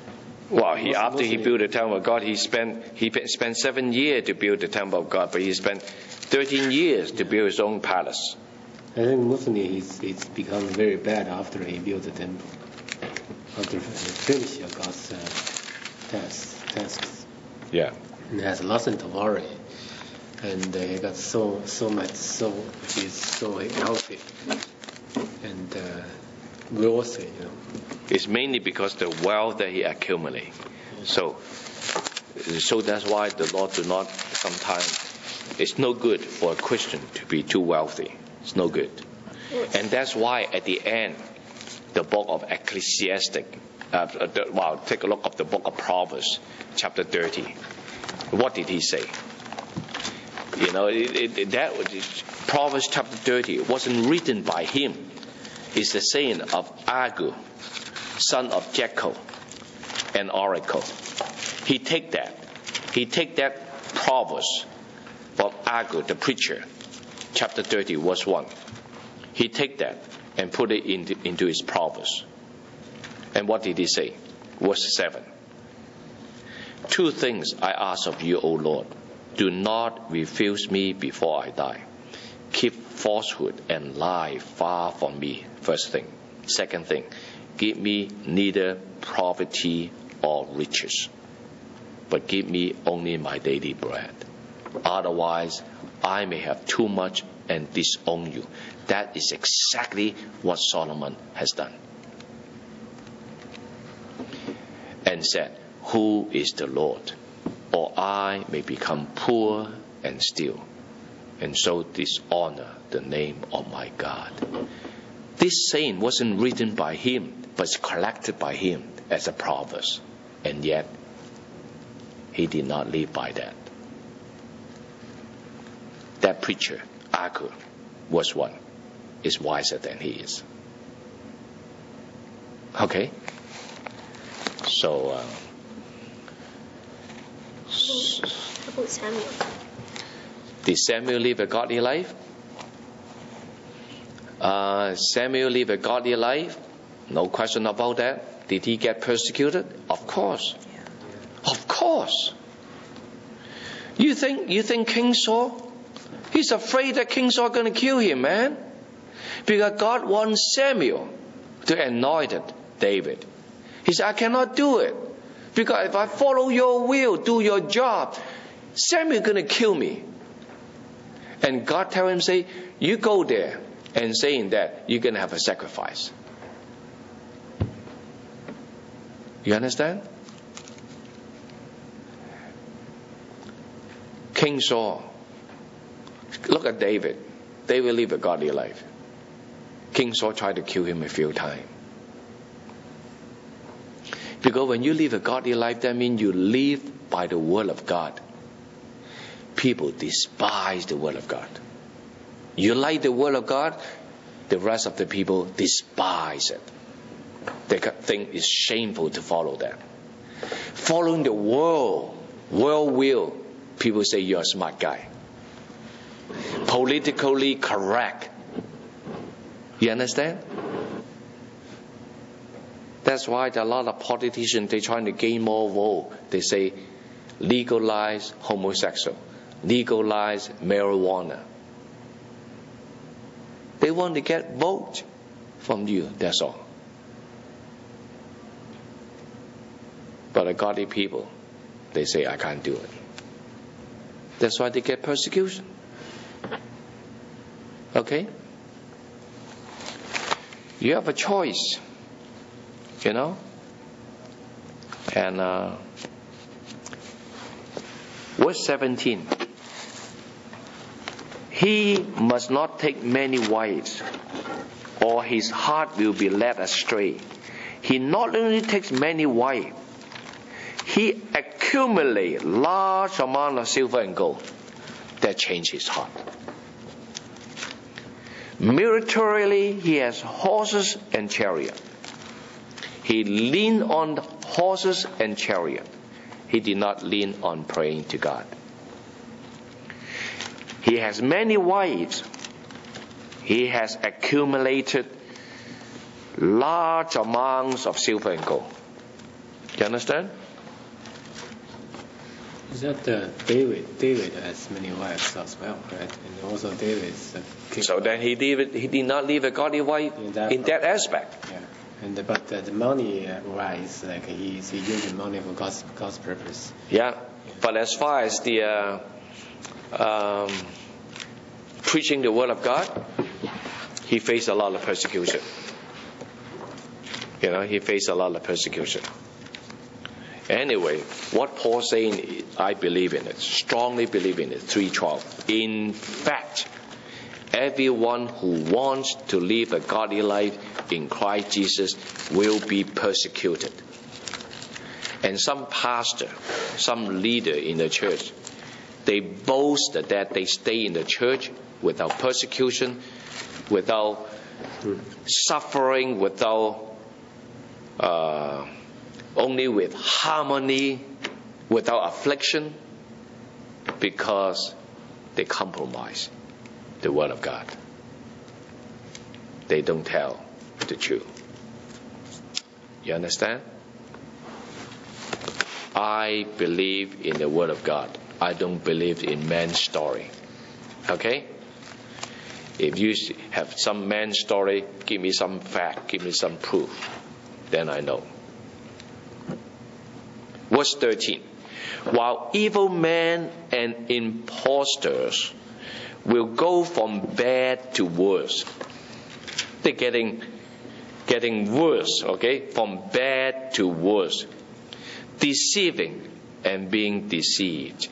Well, he Most- after he mostly- built the temple of God, he spent he pe- spent seven years to build the temple of God, but he spent thirteen years to build his own palace. I think mostly he's, it's become very bad after he built the temple. After he finished God's uh, tasks, tasks. Yeah. And has nothing to worry. And uh, he got so so much so he's so healthy and uh, wealthy, you know. It's mainly because the wealth that he accumulated. So, so that's why the Lord do not sometimes. It's no good for a Christian to be too wealthy. It's no good. And that's why at the end, the book of Ecclesiastic, uh, the, well, take a look at the book of Proverbs, chapter thirty. What did he say? You know, it, it, that Proverbs chapter thirty wasn't written by him. It's the saying of Agur, son of Jekyll, an oracle. He take that. He take that Proverbs from Agur, the preacher, chapter thirty, verse one. He take that and put it into, into his Proverbs. And what did he say? Verse seven. Two things I ask of you, O Lord. Do not refuse me before I die. Keep falsehood and lie far from me. First thing. Second thing. Give me neither poverty or riches, but give me only my daily bread. Otherwise, I may have too much and disown you. That is exactly what Solomon has done. And said, who is the Lord? Or I may become poor and steal, and so dishonor the name of my God. This saying wasn't written by him, but it's collected by him as a proverb. And yet, he did not live by that. That preacher, Agur, was one, is wiser than he is. Okay? So, uh, How about Samuel? did Samuel live a godly life? Uh, Samuel lived a godly life. No question about that. Did he get persecuted? Of course. Of course. You think you think King Saul? He's afraid that King Saul going to kill him, man. Because God wants Samuel to anoint David. He said, I cannot do it. Because if I follow your will, do your job, Samuel going to kill me. And God tell him, say, you go there and saying that you're going to have a sacrifice. You understand? King Saul. Look at David. David lived a godly life. King Saul tried to kill him a few times. Because when you live a godly life, that means you live by the word of God. People despise the word of God. You like the word of God, the rest of the people despise it. They think it's shameful to follow that. Following the world, world will, people say you're a smart guy. Politically correct. You understand? That's why there are a lot of politicians, they're trying to gain more vote. They say, legalize homosexual, legalize marijuana. They want to get vote from you, that's all. But the godly people, they say, I can't do it. That's why they get persecution. Okay? You have a choice. You know? And uh, verse seventeen. He must not take many wives, or his heart will be led astray. He not only takes many wives, he accumulates large amount of silver and gold. That changed his heart. Militarily, he has horses and chariot. He leaned on horses and chariot. He did not lean on praying to God. He has many wives. He has accumulated large amounts of silver and gold. You understand? Is that uh, David? David has many wives as well, right? And also David is a king. So then he did, he did not leave a godly wife In that in that aspect. Yeah. And the, but uh, the money uh, wise, like he he used the money for God's God's purpose. Yeah. But as far as the uh, um, preaching the word of God, he faced a lot of persecution. You know, he faced a lot of persecution. Anyway, what Paul's saying, I believe in it, strongly believe in it, three twelve. In fact, everyone who wants to live a godly life in Christ Jesus will be persecuted. And some pastor, some leader in the church, they boast that they stay in the church without persecution, without suffering, without uh, only with harmony, without affliction, because they compromise the word of God. They don't tell the truth. You understand? I believe in the word of God. I don't believe in man's story. Okay? If you have some man's story, give me some fact, give me some proof, then I know. Verse thirteen. While evil men and impostors will go from bad to worse. They're getting, getting worse, okay? From bad to worse. Deceiving and being deceived.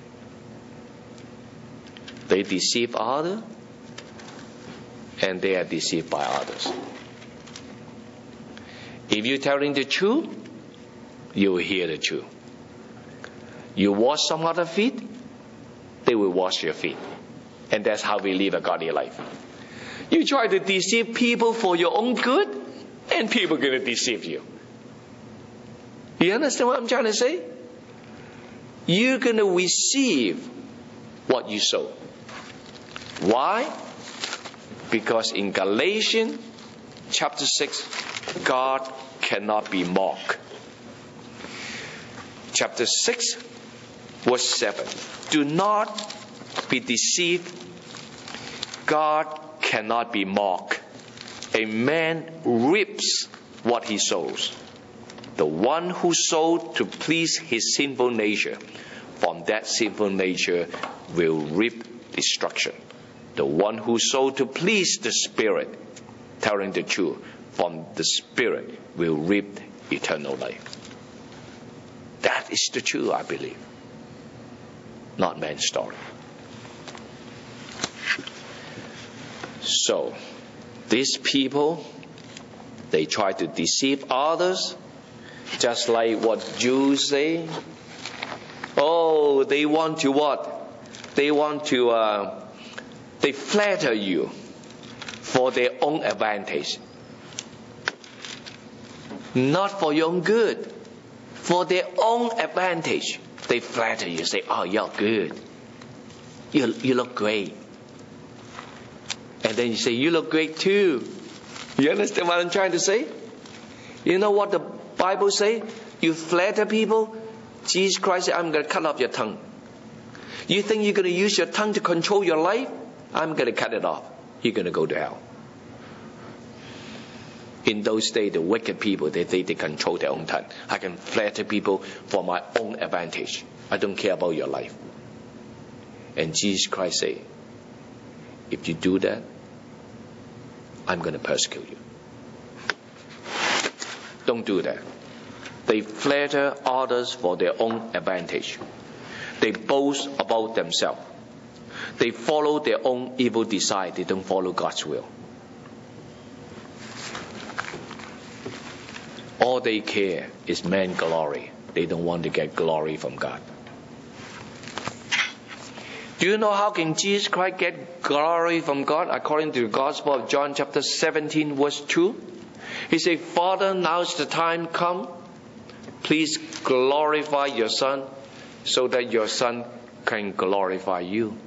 They deceive others, and they are deceived by others. If you're telling the truth, you will hear the truth. You wash some other feet, they will wash your feet. And that's how we live a godly life. You try to deceive people for your own good, and people are going to deceive you. You understand what I'm trying to say? You're going to receive what you sow. Why? Because in Galatians chapter six, God cannot be mocked. Chapter six, verse seven. Do not be deceived. God cannot be mocked. A man reaps what he sows. The one who sowed to please his sinful nature, from that sinful nature will reap destruction. The one who sowed to please the Spirit, telling the truth, from the Spirit will reap eternal life. That is the truth, I believe. Not man's story. So, these people, they try to deceive others, just like what Jews say. Oh, they want to what? They want to, uh, they flatter you for their own advantage. Not for your own good. For their own advantage. They flatter you, say, oh, you're good. You, you look great. And then you say, you look great too. You understand what I'm trying to say? You know what the Bible say? You flatter people, Jesus Christ said, I'm going to cut off your tongue. You think you're going to use your tongue to control your life? I'm going to cut it off. You're going to go to hell. In those days, the wicked people, they think they control their own tongue. I can flatter people for my own advantage. I don't care about your life. And Jesus Christ said, if you do that, I'm going to persecute you. Don't do that. They flatter others for their own advantage. They boast about themselves. They follow their own evil desire. They don't follow God's will. All they care is man's glory. They don't want to get glory from God. Do you know how can Jesus Christ get glory from God? According to the Gospel of John chapter seventeen verse two. He said, Father, now is the time come. Please glorify your Son so that your Son can glorify you.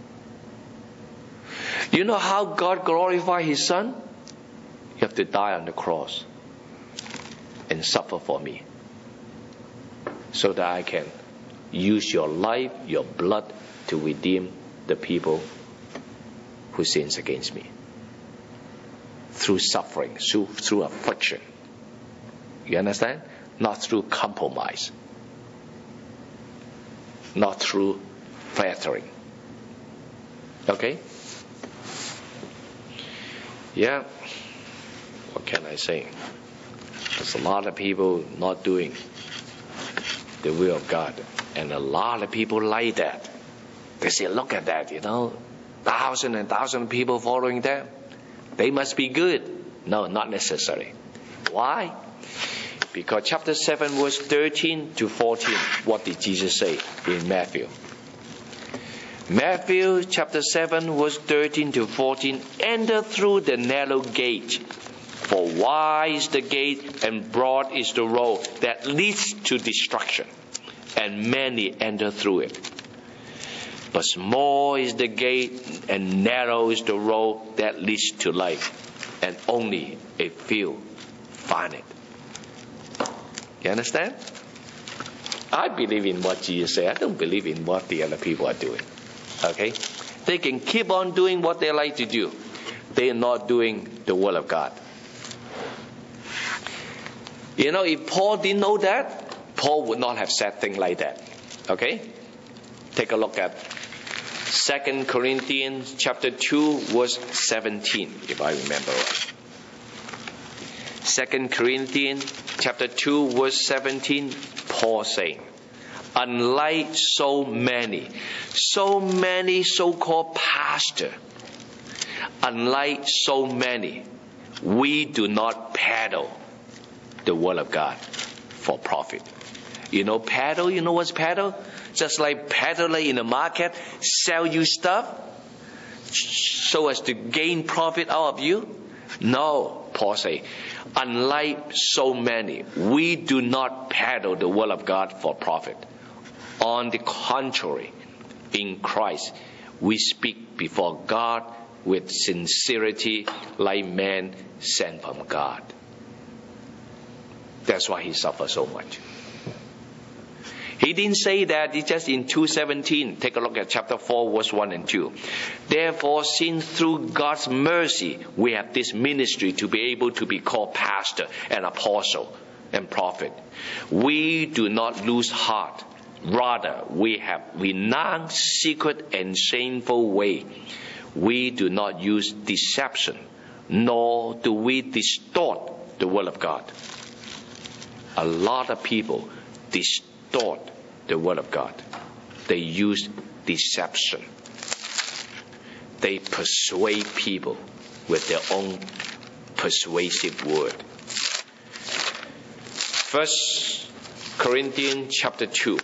You know how God glorified His Son? You have to die on the cross and suffer for me. so that I can use your life, your blood to redeem the people who sins against me. Through suffering, through, through affliction. You understand? Not through compromise. Not through flattering. Okay? Yeah. What can I say? There's a lot of people not doing the will of God. And a lot of people like that. They say, look at that, you know. Thousand and thousand people following them. They must be good. No, not necessary. Why? Because chapter seven, verse thirteen to fourteen, what did Jesus say in Matthew? Matthew chapter seven, verse thirteen to fourteen, enter through the narrow gate. For wide is the gate and broad is the road that leads to destruction, and many enter through it. But small is the gate and narrow is the road that leads to life, and only a few find it. You understand? I believe in what Jesus said. I don't believe in what the other people are doing. Okay? They can keep on doing what they like to do. They are not doing the will of God. You know, if Paul didn't know that, Paul would not have said things like that. Okay? Take a look at Second Corinthians chapter two, verse seventeen, if I remember right. Second Corinthians chapter two, verse seventeen, Paul saying, unlike so many, so many so-called pastors, unlike so many, we do not peddle the word of God for profit. You know peddle? You know what's peddle? Just like peddler in the market, sell you stuff so as to gain profit out of you? No, Paul say, unlike so many, we do not peddle the word of God for profit. On the contrary, in Christ, we speak before God with sincerity like men sent from God. That's why he suffered so much. He didn't say that, it's just in two seventeen. Take a look at chapter four, verse one and two. Therefore, since through God's mercy, we have this ministry to be able to be called pastor and apostle and prophet, we do not lose heart. Rather, we have renounced secret and shameful way. We do not use deception, nor do we distort the word of God. A lot of people distort the word of God. They use deception. They persuade people with their own persuasive word. First Corinthians chapter two.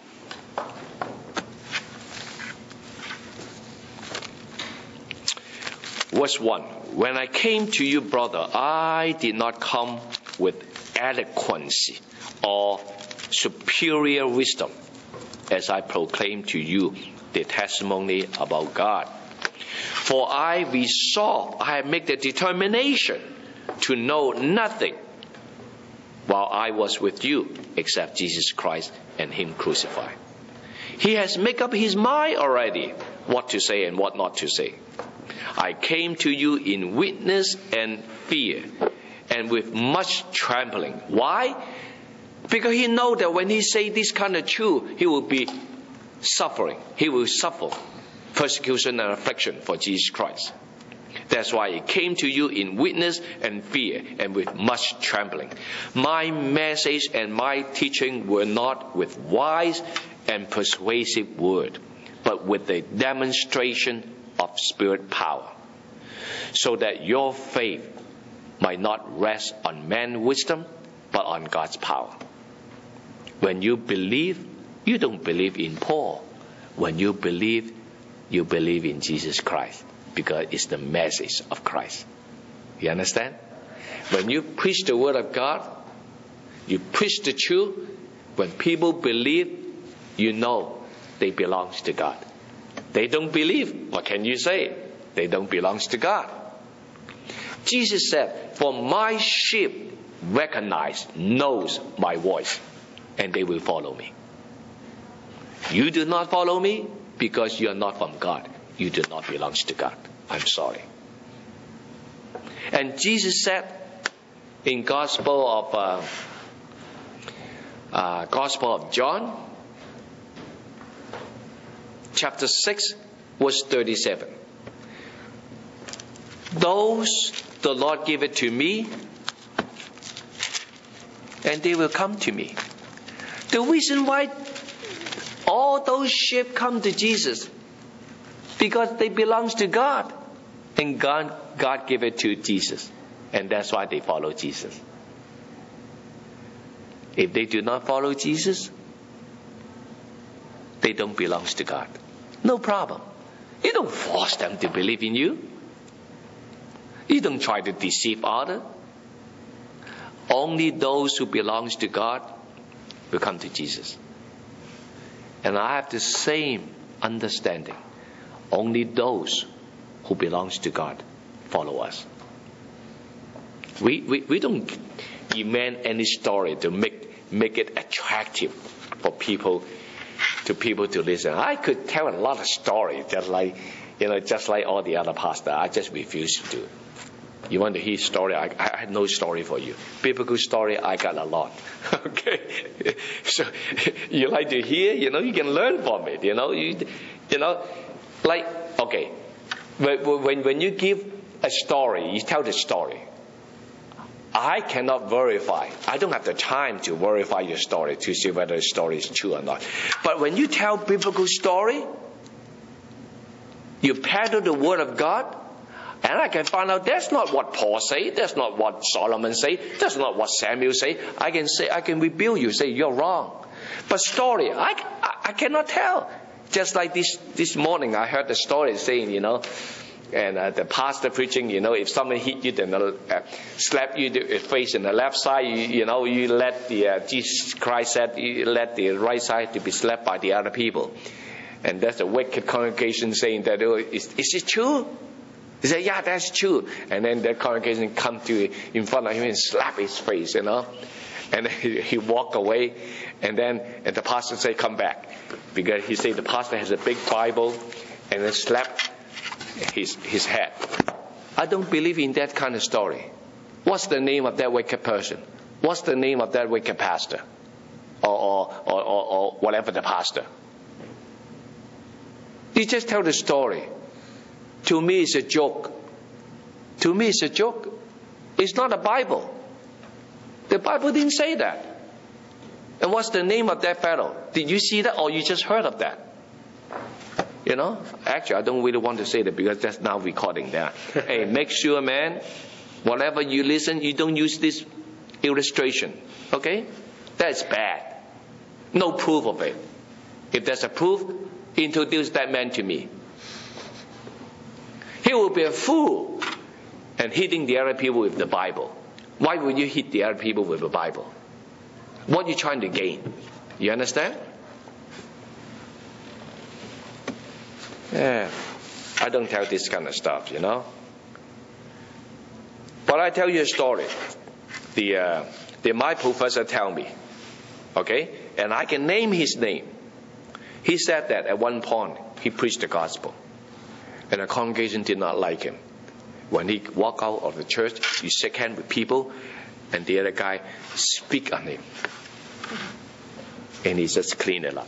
Verse one. When I came to you, brother, I did not come with eloquence or superior wisdom, as I proclaim to you the testimony about God. For I resolved, I have made the determination to know nothing while I was with you except Jesus Christ and Him crucified. He has made up his mind already what to say and what not to say. I came to you in weakness and fear and with much trembling. Why? Because he knows that when he say this kind of truth, he will be suffering. He will suffer persecution and affliction for Jesus Christ. That's why he came to you in weakness and fear and with much trembling. My message and my teaching were not with wise and persuasive word, but with a demonstration of spirit power, so that your faith might not rest on man's wisdom, but on God's power. When you believe, you don't believe in Paul. When you believe, you believe in Jesus Christ, because it's the message of Christ. You understand? When you preach the word of God, you preach the truth, when people believe, you know they belong to God. They don't believe, what can you say? They don't belong to God. Jesus said, for my sheep recognize, knows my voice, and they will follow me. You do not follow me because you are not from God. You do not belong to God. I'm sorry. And Jesus said in Gospel of uh, uh, Gospel of John, chapter six, verse thirty-seven. Those the Lord give it to me, and they will come to me. The reason why all those sheep come to Jesus, because they belong to God. And God, God gave it to Jesus. And that's why they follow Jesus. If they do not follow Jesus, they don't belong to God. No problem. You don't force them to believe in you. You don't try to deceive others. Only those who belong to God will come to Jesus. And I have the same understanding. Only those who belongs to God follow us. We, we, we don't demand any story to make, make it attractive for people, to people to listen. I could tell a lot of stories, just like, you know, just like all the other pastors. I just refuse to do. You want to hear story? I, I have no story for you. Biblical story, I got a lot. Okay, so you like to hear? You know, you can learn from it. You know, you, you know, like okay, when when when you give a story, you tell the story. I cannot verify. I don't have the time to verify your story to see whether the story is true or not. But when you tell biblical story, you peddle the word of God. And I can find out that's not what Paul say, that's not what Solomon say, that's not what Samuel say. I can say, I can rebuke you, say you're wrong. But story, I, I, I cannot tell. Just like this this morning, I heard the story saying, you know, and uh, the pastor preaching, you know, if someone hit you, then uh, slap you the face in the left side, you, you know, you let the uh, Jesus Christ said, you let the right side to be slapped by the other people. And that's a wicked congregation saying that, oh, is, is it true? He said, yeah, that's true. And then the congregation come to in front of him and slap his face, you know. And he, he walked away. And then and the pastor said, come back. Because he said the pastor has a big Bible. And then slapped his, his head. I don't believe in that kind of story. What's the name of that wicked person? What's the name of that wicked pastor? Or, or, or, or, or whatever the pastor. You just tell the story. To me, it's a joke. To me, it's a joke. It's not a Bible. The Bible didn't say that. And what's the name of that fellow? Did you see that or you just heard of that? You know? Actually, I don't really want to say that because that's now recording that. Hey, make sure, man, whatever you listen, you don't use this illustration. Okay? That's bad. No proof of it. If there's a proof, introduce that man to me. He will be a fool and hitting the other people with the Bible. Why would you hit the other people with the Bible? What are you trying to gain? You understand? Yeah, I don't tell this kind of stuff, you know. But I tell you a story. The, uh, the my professor tell me, okay, and I can name his name. He said that at one point he preached the gospel. And the congregation did not like him. When he walked out of the church, he shook hands with people, and the other guy speak on him. And he just clean it up.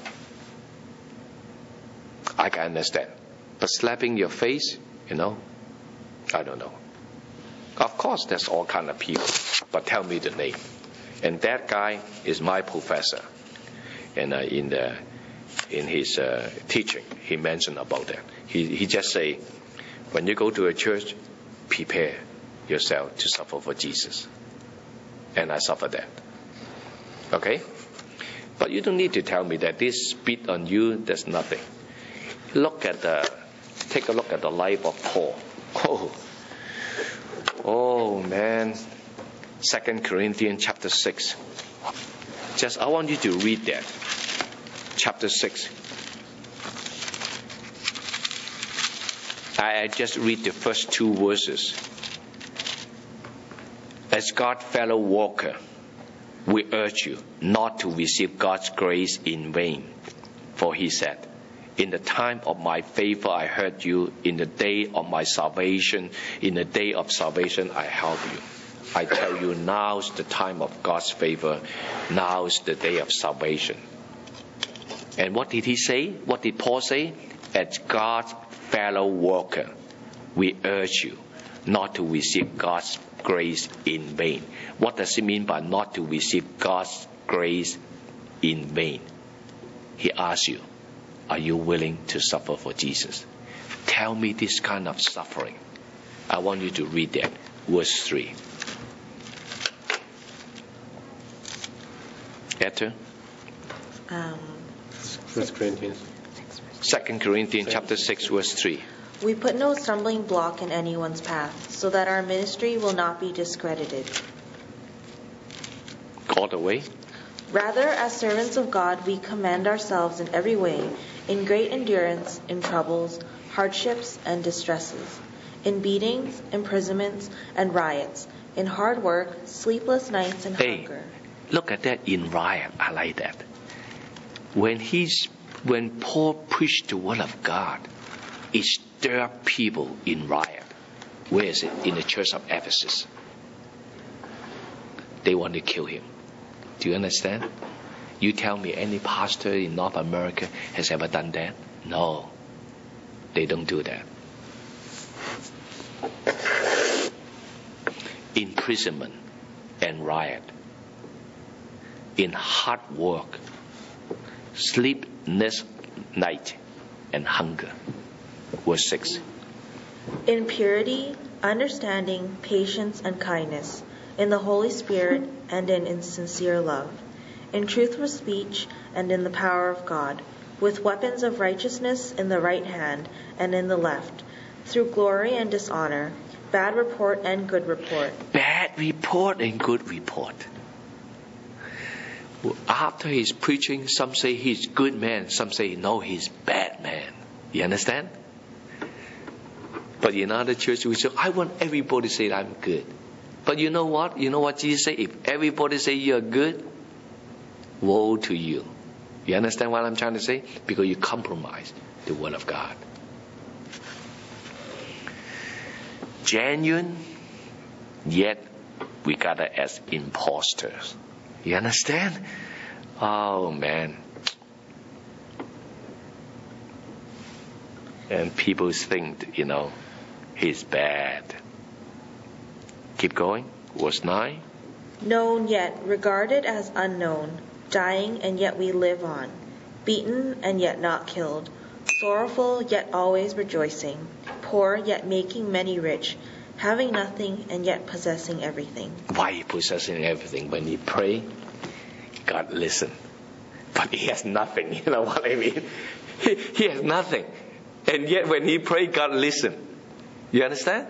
I can understand. But slapping your face, you know, I don't know. Of course, there's all kind of people. But tell me the name. And that guy is my professor. And uh, in the in his uh, teaching, he mentioned about that. He he just say, when you go to a church, prepare yourself to suffer for Jesus. And I suffer that. Okay? But you don't need to tell me that this spit on you, there's nothing. Look at the, take a look at the life of Paul. Oh, oh man. Second Corinthians chapter six. Just, I want you to read that. Chapter six. I just read the first two verses. As God's fellow worker, we urge you not to receive God's grace in vain. For he said, in the time of my favor I heard you. In the day of my salvation, in the day of salvation I help you. I tell you, now's the time of God's favor. Now's the day of salvation. And what did he say? What did Paul say? As God's fellow worker, we urge you not to receive God's grace in vain. What does it mean by not to receive God's grace in vain? He asks you, are you willing to suffer for Jesus? Tell me this kind of suffering. I want you to read that, verse three. Etta? Um, First Corinthians. Second Corinthians chapter six, verse three. we put no stumbling block in anyone's path, so that our ministry will not be discredited. All the way. Rather, as servants of God, we commend ourselves in every way, in great endurance, in troubles, hardships, and distresses, in beatings, imprisonments, and riots, in hard work, sleepless nights, and Hey, hunger. look at that in riot. I like that. When he's when Paul preached the word of God, it stirred people in riot. Where is it? In the church of Ephesus. They want to kill him. Do you understand? You tell me any pastor in North America has ever done that? No. They don't do that. Imprisonment and riot. In hard work. Sleepless night and hunger. Verse six. In purity, understanding, patience, and kindness, in the Holy Spirit, and in, in sincere love, in truthful speech, and in the power of God, with weapons of righteousness in the right hand and in the left, through glory and dishonor, bad report and good report. Bad report and good report. After he's preaching, some say he's good man, some say no, he's bad man. You understand? But in other churches, we say, I want everybody to say I'm good. But you know what? You know what Jesus said? If everybody say you're good, woe to you. You understand what I'm trying to say? Because you compromise the word of God. Genuine, yet we got it as imposters. You understand? Oh man. And people think, you know, he's bad. Keep going. Verse nine. Known yet regarded as unknown, dying and yet we live on, beaten and yet not killed, sorrowful yet always rejoicing, poor yet making many rich, having nothing and yet possessing everything. Why he possessing everything? When he pray, God listen. But he has nothing. You know what I mean? He, he has nothing. And yet when he pray, God listen. You understand?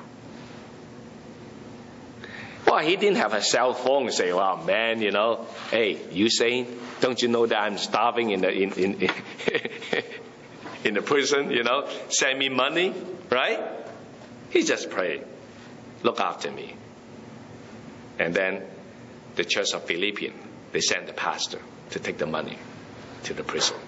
Well, he didn't have a cell phone and say, well, man, you know, hey, you saying, don't you know that I'm starving in the in in, in the prison, you know? Send me money, right? He just prayed, look after me. And then the church of Philippians, they sent the pastor to take the money to the prison.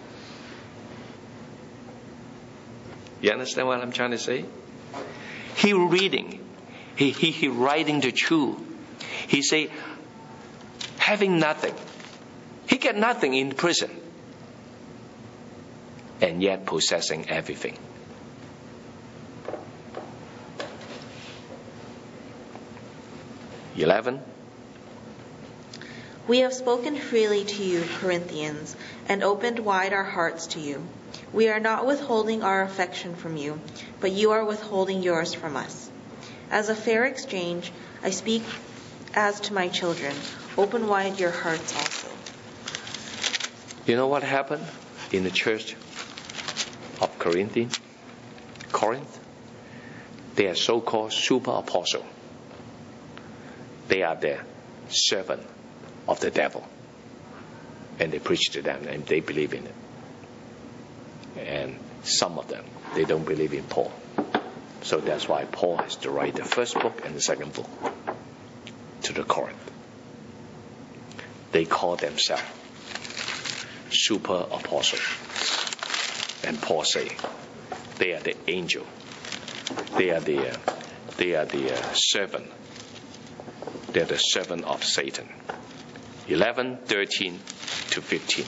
You understand what I'm trying to say? He reading, he he, he writing the truth. He say, having nothing. He get nothing in prison. And yet possessing everything. Eleven. We have spoken freely to you, Corinthians, and opened wide our hearts to you. We are not withholding our affection from you, but you are withholding yours from us. As a fair exchange, I speak as to my children. Open wide your hearts also. You know what happened in the church of Corinthians? Corinth? They are so-called super apostle. They are the servant of the devil. And they preach to them and they believe in it. And some of them, they don't believe in Paul. So that's why Paul has to write the first book and the second book to the Corinth. They call themselves super apostle. And Paul say, they are the angel. They are the, uh, they are the uh, servant. They are the servant of Satan. eleven, thirteen to fifteen.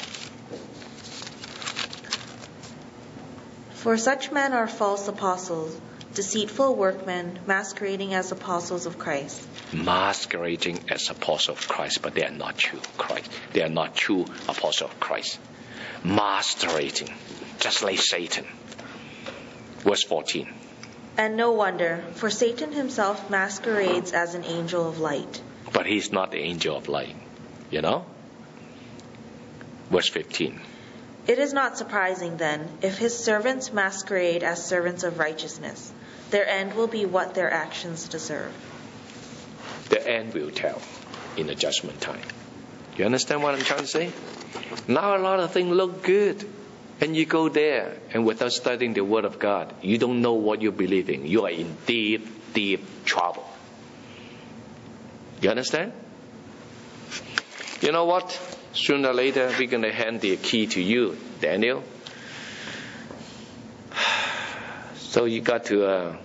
For such men are false apostles, deceitful workmen, masquerading as apostles of Christ. Masquerading as apostles of Christ, but they are not true Christ. They are not true apostles of Christ. Masquerading, just like Satan. Verse fourteen. And no wonder, for Satan himself masquerades as an angel of light. But he's not the angel of light, you know? Verse fifteen. It is not surprising, then, if his servants masquerade as servants of righteousness. Their end will be what their actions deserve. The end will tell in the judgment time. You understand what I'm trying to say? Now a lot of things look good. And you go there, and without studying the Word of God, you don't know what you're believing. You are in deep, deep trouble. You understand? You know what? Sooner or later, we're going to hand the key to you, Daniel. So you got to uh,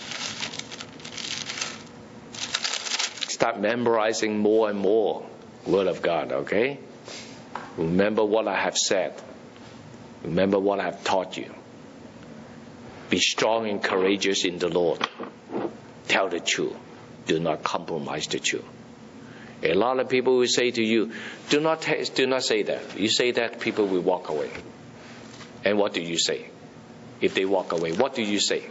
start memorizing more and more Word of God, okay? Remember what I have said. Remember what I have taught you. Be strong and courageous in the Lord. Tell the truth. Do not compromise the truth. A lot of people will say to you, do not, do not say that. You say that, people will walk away. And what do you say? If they walk away, what do you say?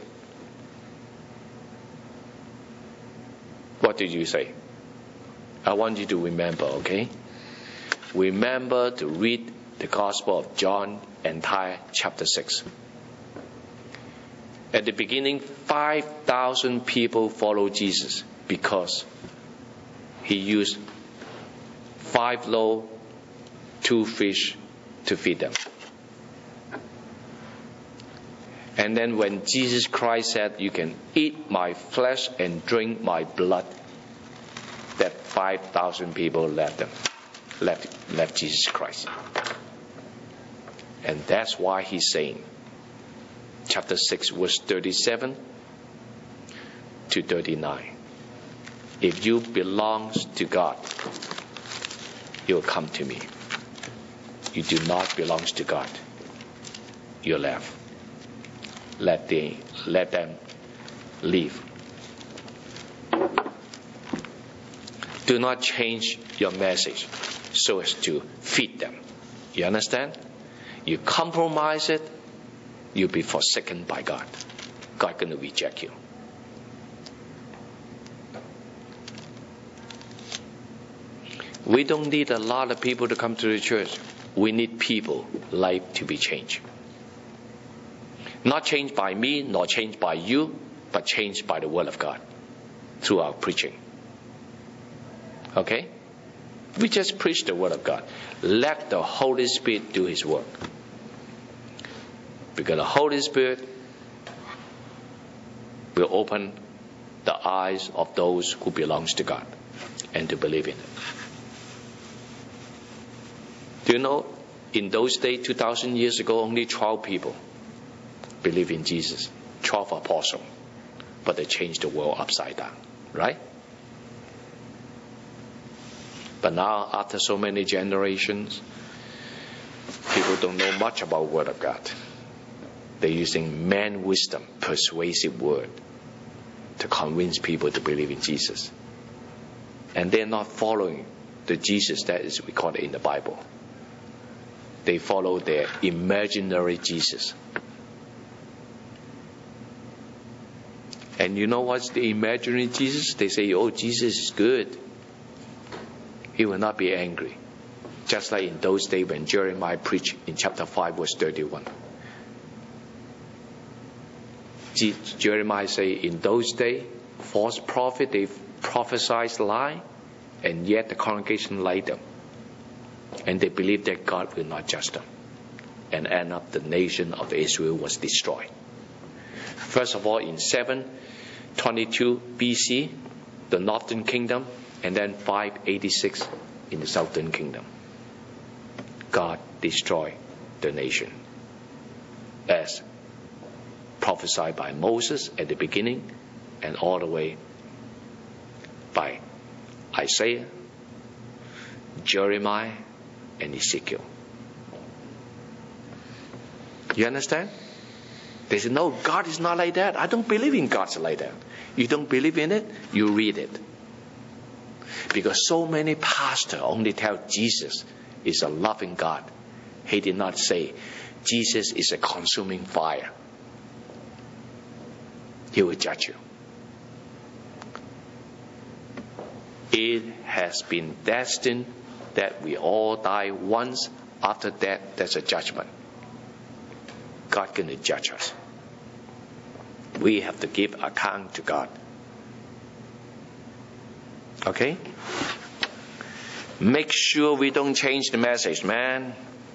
What do you say? I want you to remember, okay? Remember to read the Gospel of John, entire chapter six. At the beginning, five thousand people followed Jesus because he used five loaves, two fish to feed them. And then when Jesus Christ said, you can eat my flesh and drink my blood, that five thousand people left them, left, left Jesus Christ. And that's why he's saying, chapter six, verse thirty-seven to thirty-nine. If you belong to God, you will come to me. You do not belong to God, you're left. Let, the, let them leave. Do not change your message so as to feed them. You understand? You compromise it, you'll be forsaken by God. God going to reject you. We don't need a lot of people to come to the church. We need people, life to be changed. Not changed by me, nor changed by you, but changed by the Word of God through our preaching. Okay? We just preach the Word of God. Let the Holy Spirit do His work. Because the Holy Spirit will open the eyes of those who belong to God and to believe in it. Do you know, in those days, two thousand years ago, only twelve people believe in Jesus. twelve apostles. But they changed the world upside down. Right? But now, after so many generations, people don't know much about Word of God. They're using man wisdom, persuasive word, to convince people to believe in Jesus. And they're not following the Jesus that is recorded in the Bible. They follow their imaginary Jesus. And you know what's the imaginary Jesus? They say, oh, Jesus is good. He will not be angry. Just like in those days when Jeremiah preached in chapter five, verse thirty-one. Jeremiah say, in those days, false prophet, they prophesied lie, and yet the congregation lied them. And they believed that God will not judge them. And end up the nation of Israel was destroyed. First of all, in seven twenty-two B C, the northern kingdom, and then five eighty-six in the southern kingdom. God destroy the nation, as prophesied by Moses at the beginning and all the way by Isaiah, Jeremiah, and Ezekiel. You understand? They say, no, God is not like that. I don't believe in God's like that. You don't believe in it, you read it. Because so many pastors only tell Jesus is a loving God. He did not say Jesus is a consuming fire. He will judge you. It has been destined that we all die once. After that, there's a judgment. God going to judge us. We have to give account to God. Okay? Make sure we don't change the message, man.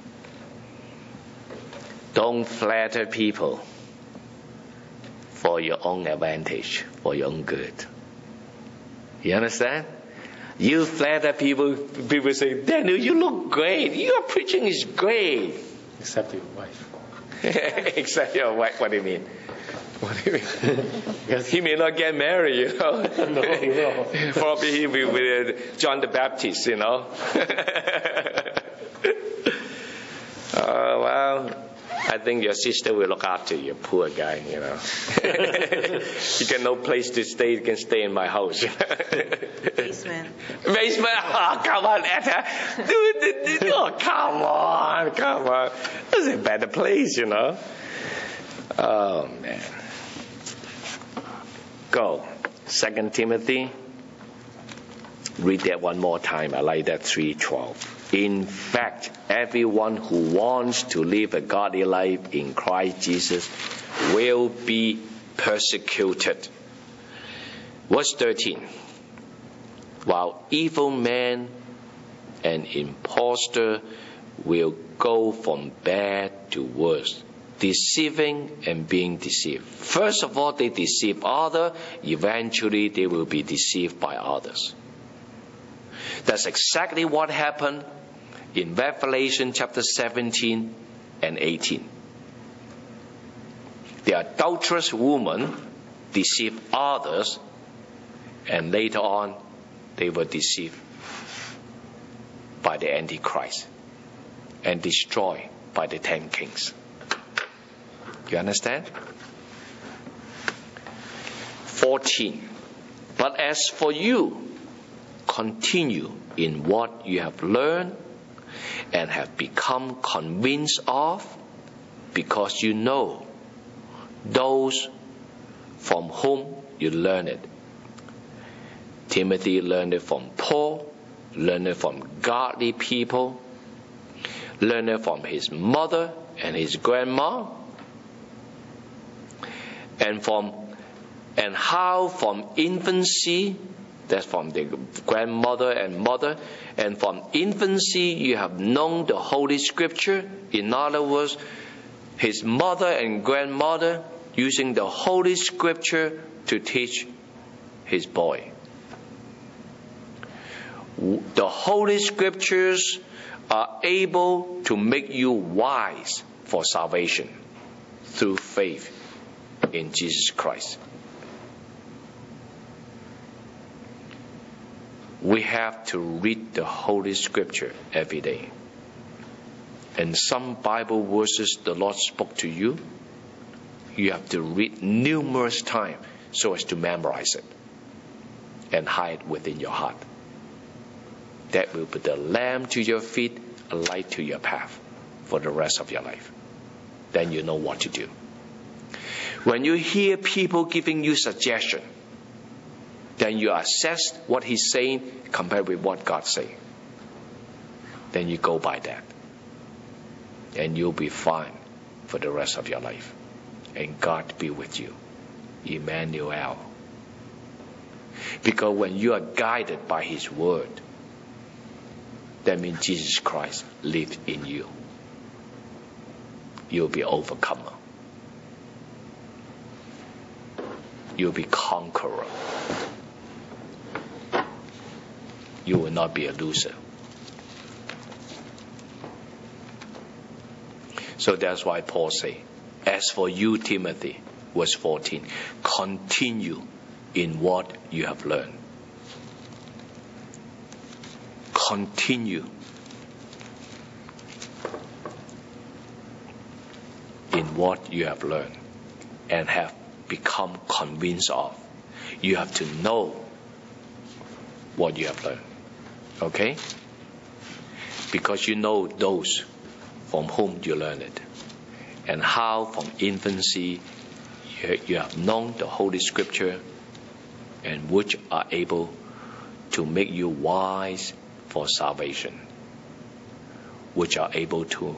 Don't flatter people for your own advantage, for your own good. You understand? You flatter people, people say, Daniel, you look great. Your preaching is great. Except your wife. Except your wife. What do you mean? What do you mean? Yes. He may not get married, you know. No, no. Probably he will be with John the Baptist, you know. Oh, well, I think your sister will look after you, poor guy, you know. You got no place to stay, you can stay in my house. Basement. Basement? Oh, come on, Etta. Oh, come on, come on. This is a better place, you know. Oh, man. Go. Second Timothy. Read that one more time. I like that three twelve. In fact, everyone who wants to live a godly life in Christ Jesus will be persecuted. Verse thirteen. While evil men and impostors will go from bad to worse, deceiving and being deceived. First of all, they deceive others. Eventually, they will be deceived by others. That's exactly what happened in Revelation chapter seventeen and eighteen. The adulterous woman deceived others, and later on, they were deceived by the Antichrist and destroyed by the ten kings. You understand? fourteen. But as for you, continue in what you have learned and have become convinced of, because you know those from whom you learned it. Timothy learned it from Paul, learned it from godly people, learned it from his mother and his grandma, and from and how from infancy, that's from the grandmother and mother, and from infancy you have known the Holy Scripture. In other words, his mother and grandmother using the Holy Scripture to teach his boy. The Holy Scriptures are able to make you wise for salvation through faith in Jesus Christ. We have to read the Holy Scripture every day. And some Bible verses the Lord spoke to you, you have to read numerous times so as to memorize it and hide within your heart. That will be the lamp to your feet, a light to your path for the rest of your life. Then you know what to do. When you hear people giving you suggestions, then you assess what he's saying compared with what God's saying. Then you go by that. And you'll be fine for the rest of your life. And God be with you. Emmanuel. Because when you are guided by his word, that means Jesus Christ lives in you. You'll be overcomer. You'll be conqueror. You will not be a loser. So that's why Paul say, as for you, Timothy, verse fourteen, continue in what you have learned. Continue in what you have learned and have become convinced of. You have to know what you have learned. Okay? Because you know those from whom you learned it. And how from infancy you have known the Holy Scripture, and which are able to make you wise for salvation. Which are able to,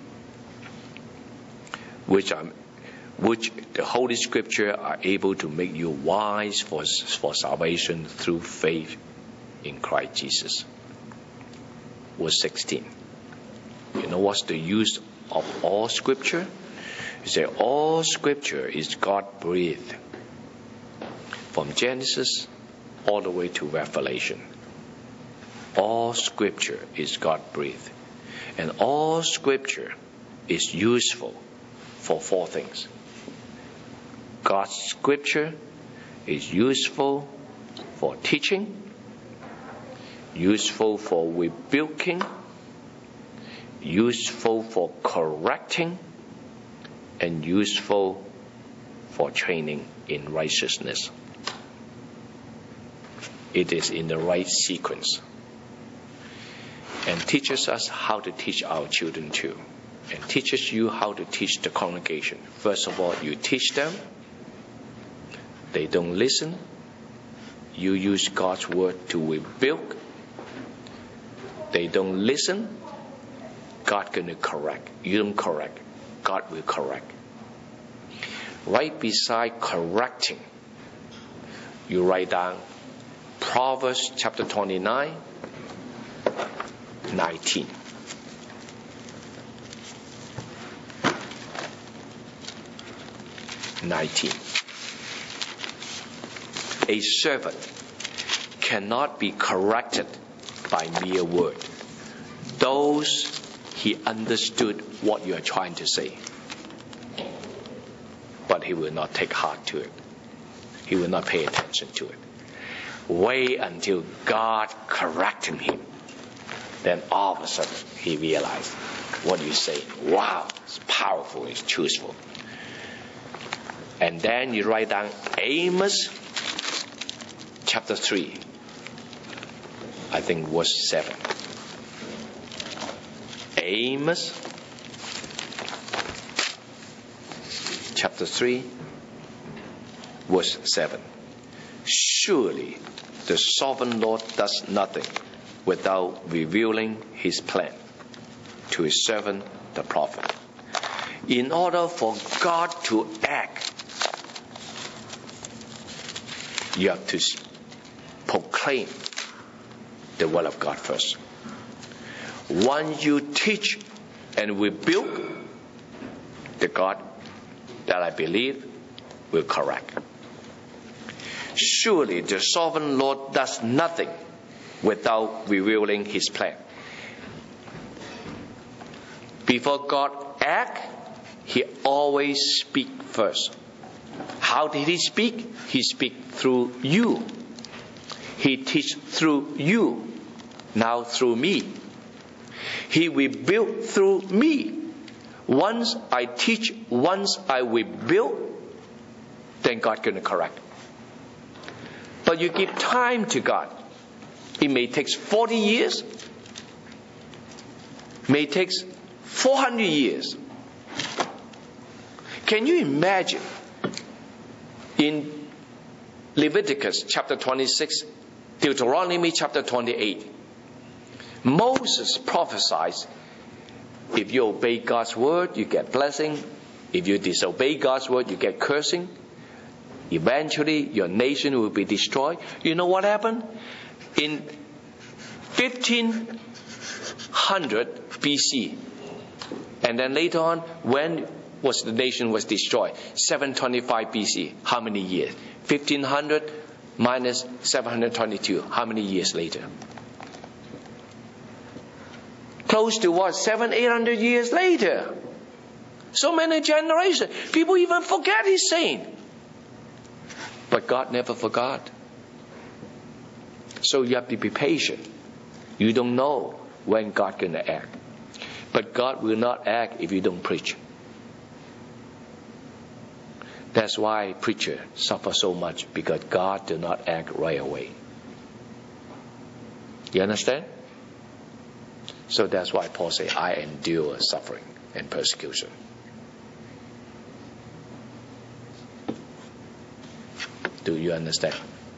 which are, which the Holy Scripture are able to make you wise for, for salvation through faith in Christ Jesus. Verse sixteen. You know what's the use of all Scripture? You say all Scripture is God-breathed. From Genesis all the way to Revelation. All Scripture is God-breathed. And all Scripture is useful for four things. God's Scripture is useful for teaching, useful for rebuking, useful for correcting, and useful for training in righteousness. It is in the right sequence. And teaches us how to teach our children too. And teaches you how to teach the congregation. First of all, you teach them. They don't listen. You use God's word to rebuke. They don't listen. God gonna correct. You don't correct. God will correct. Right beside correcting, you write down Proverbs chapter twenty-nine, nineteen. nineteen. A servant cannot be corrected by mere word. Those he understood what you are trying to say. But he will not take heart to it. He will not pay attention to it. Wait until God corrected him. Then all of a sudden he realized what you say. Wow, it's powerful, it's truthful. And then you write down Amos chapter three. I think verse seven. Amos chapter three, verse seven. Surely the sovereign Lord does nothing without revealing his plan to his servant the prophet. In order for God to act, you have to proclaim the word of God first. Once you teach and rebuke, the God that I believe will correct. Surely the sovereign Lord does nothing without revealing his plan. Before God acts, he always speaks first. How did he speak? He speaks through you. He teaches through you. Now through me. He will build through me. Once I teach, once I will build, then God going to correct. But you give time to God. It may take forty years. May take four hundred years. Can you imagine? In Leviticus chapter twenty-six, Deuteronomy chapter twenty-eight, Moses prophesies, if you obey God's word, you get blessing. If you disobey God's word, you get cursing. Eventually, your nation will be destroyed. You know what happened? In fifteen hundred B C, and then later on, when was the nation was destroyed? seven twenty-five B C. How many years? fifteen hundred minus seven hundred twenty-two. How many years later? Close to what? Seven, eight hundred years later. So many generations. People even forget His saying. But God never forgot. So you have to be patient. You don't know when God going to act. But God will not act if you don't preach. That's why preachers suffer so much, because God does not act right away. You understand? So that's why Paul says, I endure suffering and persecution. Do you understand?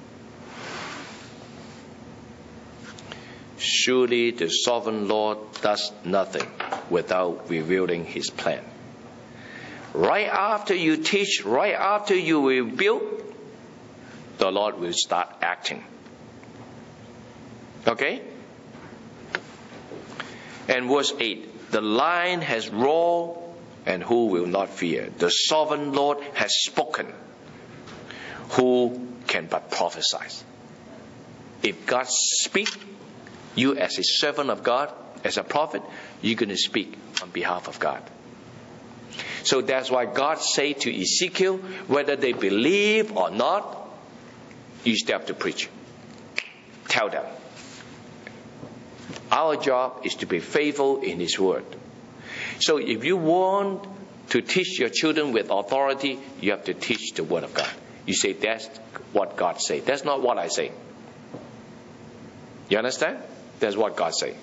Surely the sovereign Lord does nothing without revealing His plan. Right after you teach, right after you rebuild, the Lord will start acting. Okay? And verse eight, the lion has roared, and who will not fear? The sovereign Lord has spoken. Who can but prophesy? If God speaks, you as a servant of God, as a prophet, you're going to speak on behalf of God. So that's why God said to Ezekiel, whether they believe or not, you still have to preach. Tell them. Our job is to be faithful in His word. So if you want to teach your children with authority, you have to teach the word of God. You say, that's what God said. That's not what I say. You understand? That's what God said.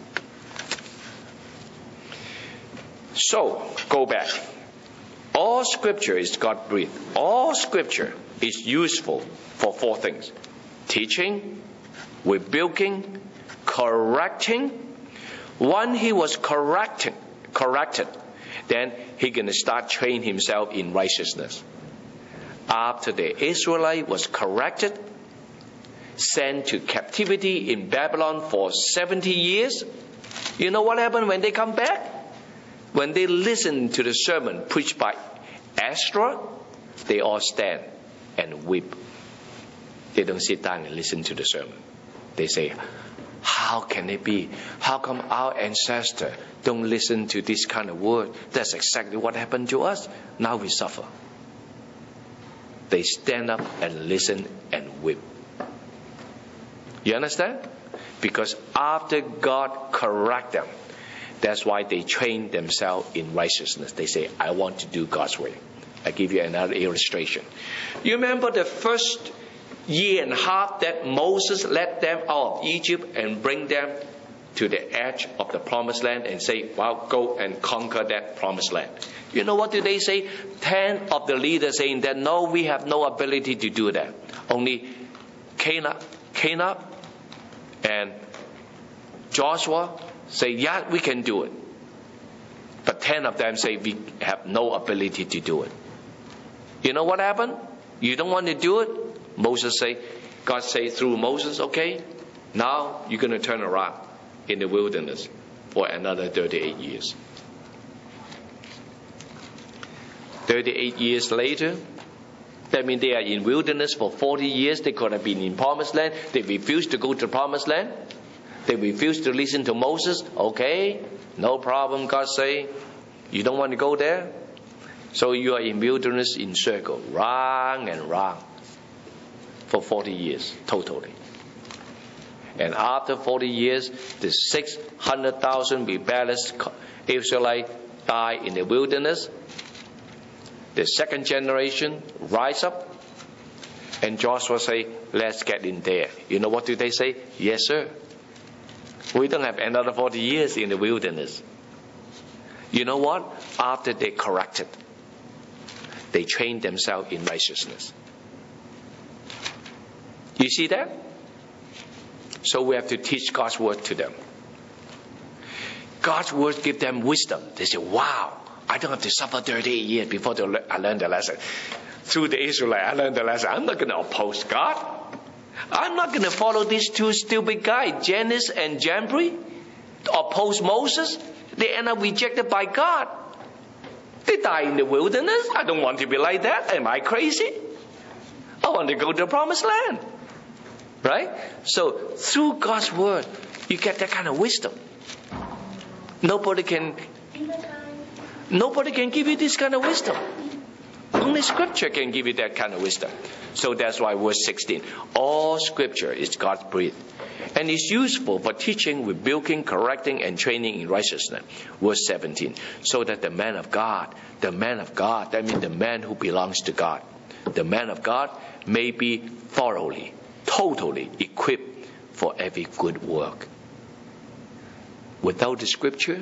So, go back. All scripture is God-breathed. All scripture is useful for four things. Teaching, rebuking, correcting. When he was corrected, corrected, then he going to start training himself in righteousness. After the Israelite was corrected, sent to captivity in Babylon for seventy years, you know what happened when they come back? When they listen to the sermon preached by Ezra, they all stand and weep. They don't sit down and listen to the sermon. They say, how can it be? How come our ancestors don't listen to this kind of word? That's exactly what happened to us. Now we suffer. They stand up and listen and weep. You understand? Because after God correct them, that's why they train themselves in righteousness. They say, I want to do God's way. I give you another illustration. You remember the first year and a half that Moses led them out of Egypt and bring them to the edge of the promised land and say, well, go and conquer that promised land. You know what do they say? Ten of the leaders saying that, no, we have no ability to do that. Only Caleb, Caleb and Joshua say, yeah, we can do it. But ten of them say, we have no ability to do it. You know what happened? You don't want to do it? Moses say, God say through Moses, okay, now you're going to turn around in the wilderness for another thirty-eight years. thirty-eight years later, that means they are in wilderness for forty years. They could have been in promised land. They refused to go to promised land. They refused to listen to Moses. Okay, no problem, God say. You don't want to go there? So you are in wilderness in circle, round and round, for forty years, totally. And after forty years, the six hundred thousand rebellious Israelites die in the wilderness. The second generation rise up. And Joshua say, let's get in there. You know what do they say? Yes, sir. We don't have another forty years in the wilderness. You know what? After they corrected, they trained themselves in righteousness. You see that? So we have to teach God's word to them. God's word gives them wisdom. They say, wow, I don't have to suffer thirty-eight years before I learn the lesson. Through the Israelites, I learned the lesson. I'm not going to oppose God. I'm not going to follow these two stupid guys, Jannes and Jambres, oppose Moses. They end up rejected by God. They die in the wilderness. I don't want to be like that. Am I crazy? I want to go to the promised land. Right? So, through God's word, you get that kind of wisdom. Nobody can... Nobody can give you this kind of wisdom. Only Scripture can give you that kind of wisdom. So that's why verse sixteen. All Scripture is God's breathed. And is useful for teaching, rebuking, correcting, and training in righteousness. Verse seventeen. So that the man of God, the man of God, that means the man who belongs to God, the man of God may be thoroughly, totally equipped for every good work. Without the Scripture,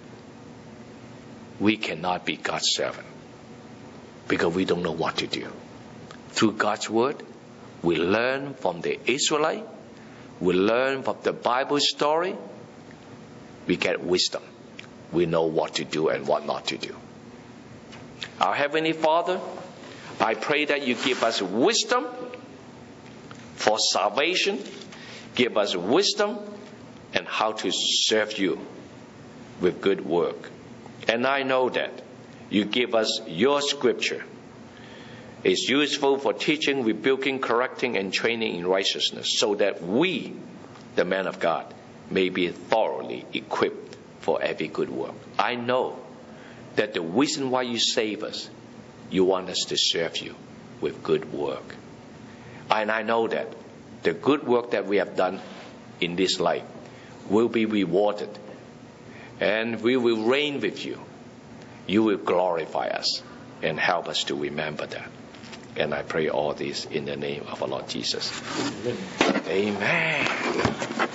we cannot be God's servant because we don't know what to do. Through God's Word, we learn from the Israelite, we learn from the Bible story, we get wisdom. We know what to do and what not to do. Our Heavenly Father, I pray that you give us wisdom for salvation, give us wisdom and how to serve you with good work. And I know that you give us your Scripture. It's useful for teaching, rebuking, correcting, and training in righteousness, so that we, the man of God, may be thoroughly equipped for every good work. I know that the reason why you save us, you want us to serve you with good work. And I know that the good work that we have done in this life will be rewarded. And we will reign with you. You will glorify us and help us to remember that. And I pray all this in the name of our Lord Jesus. Amen. Amen.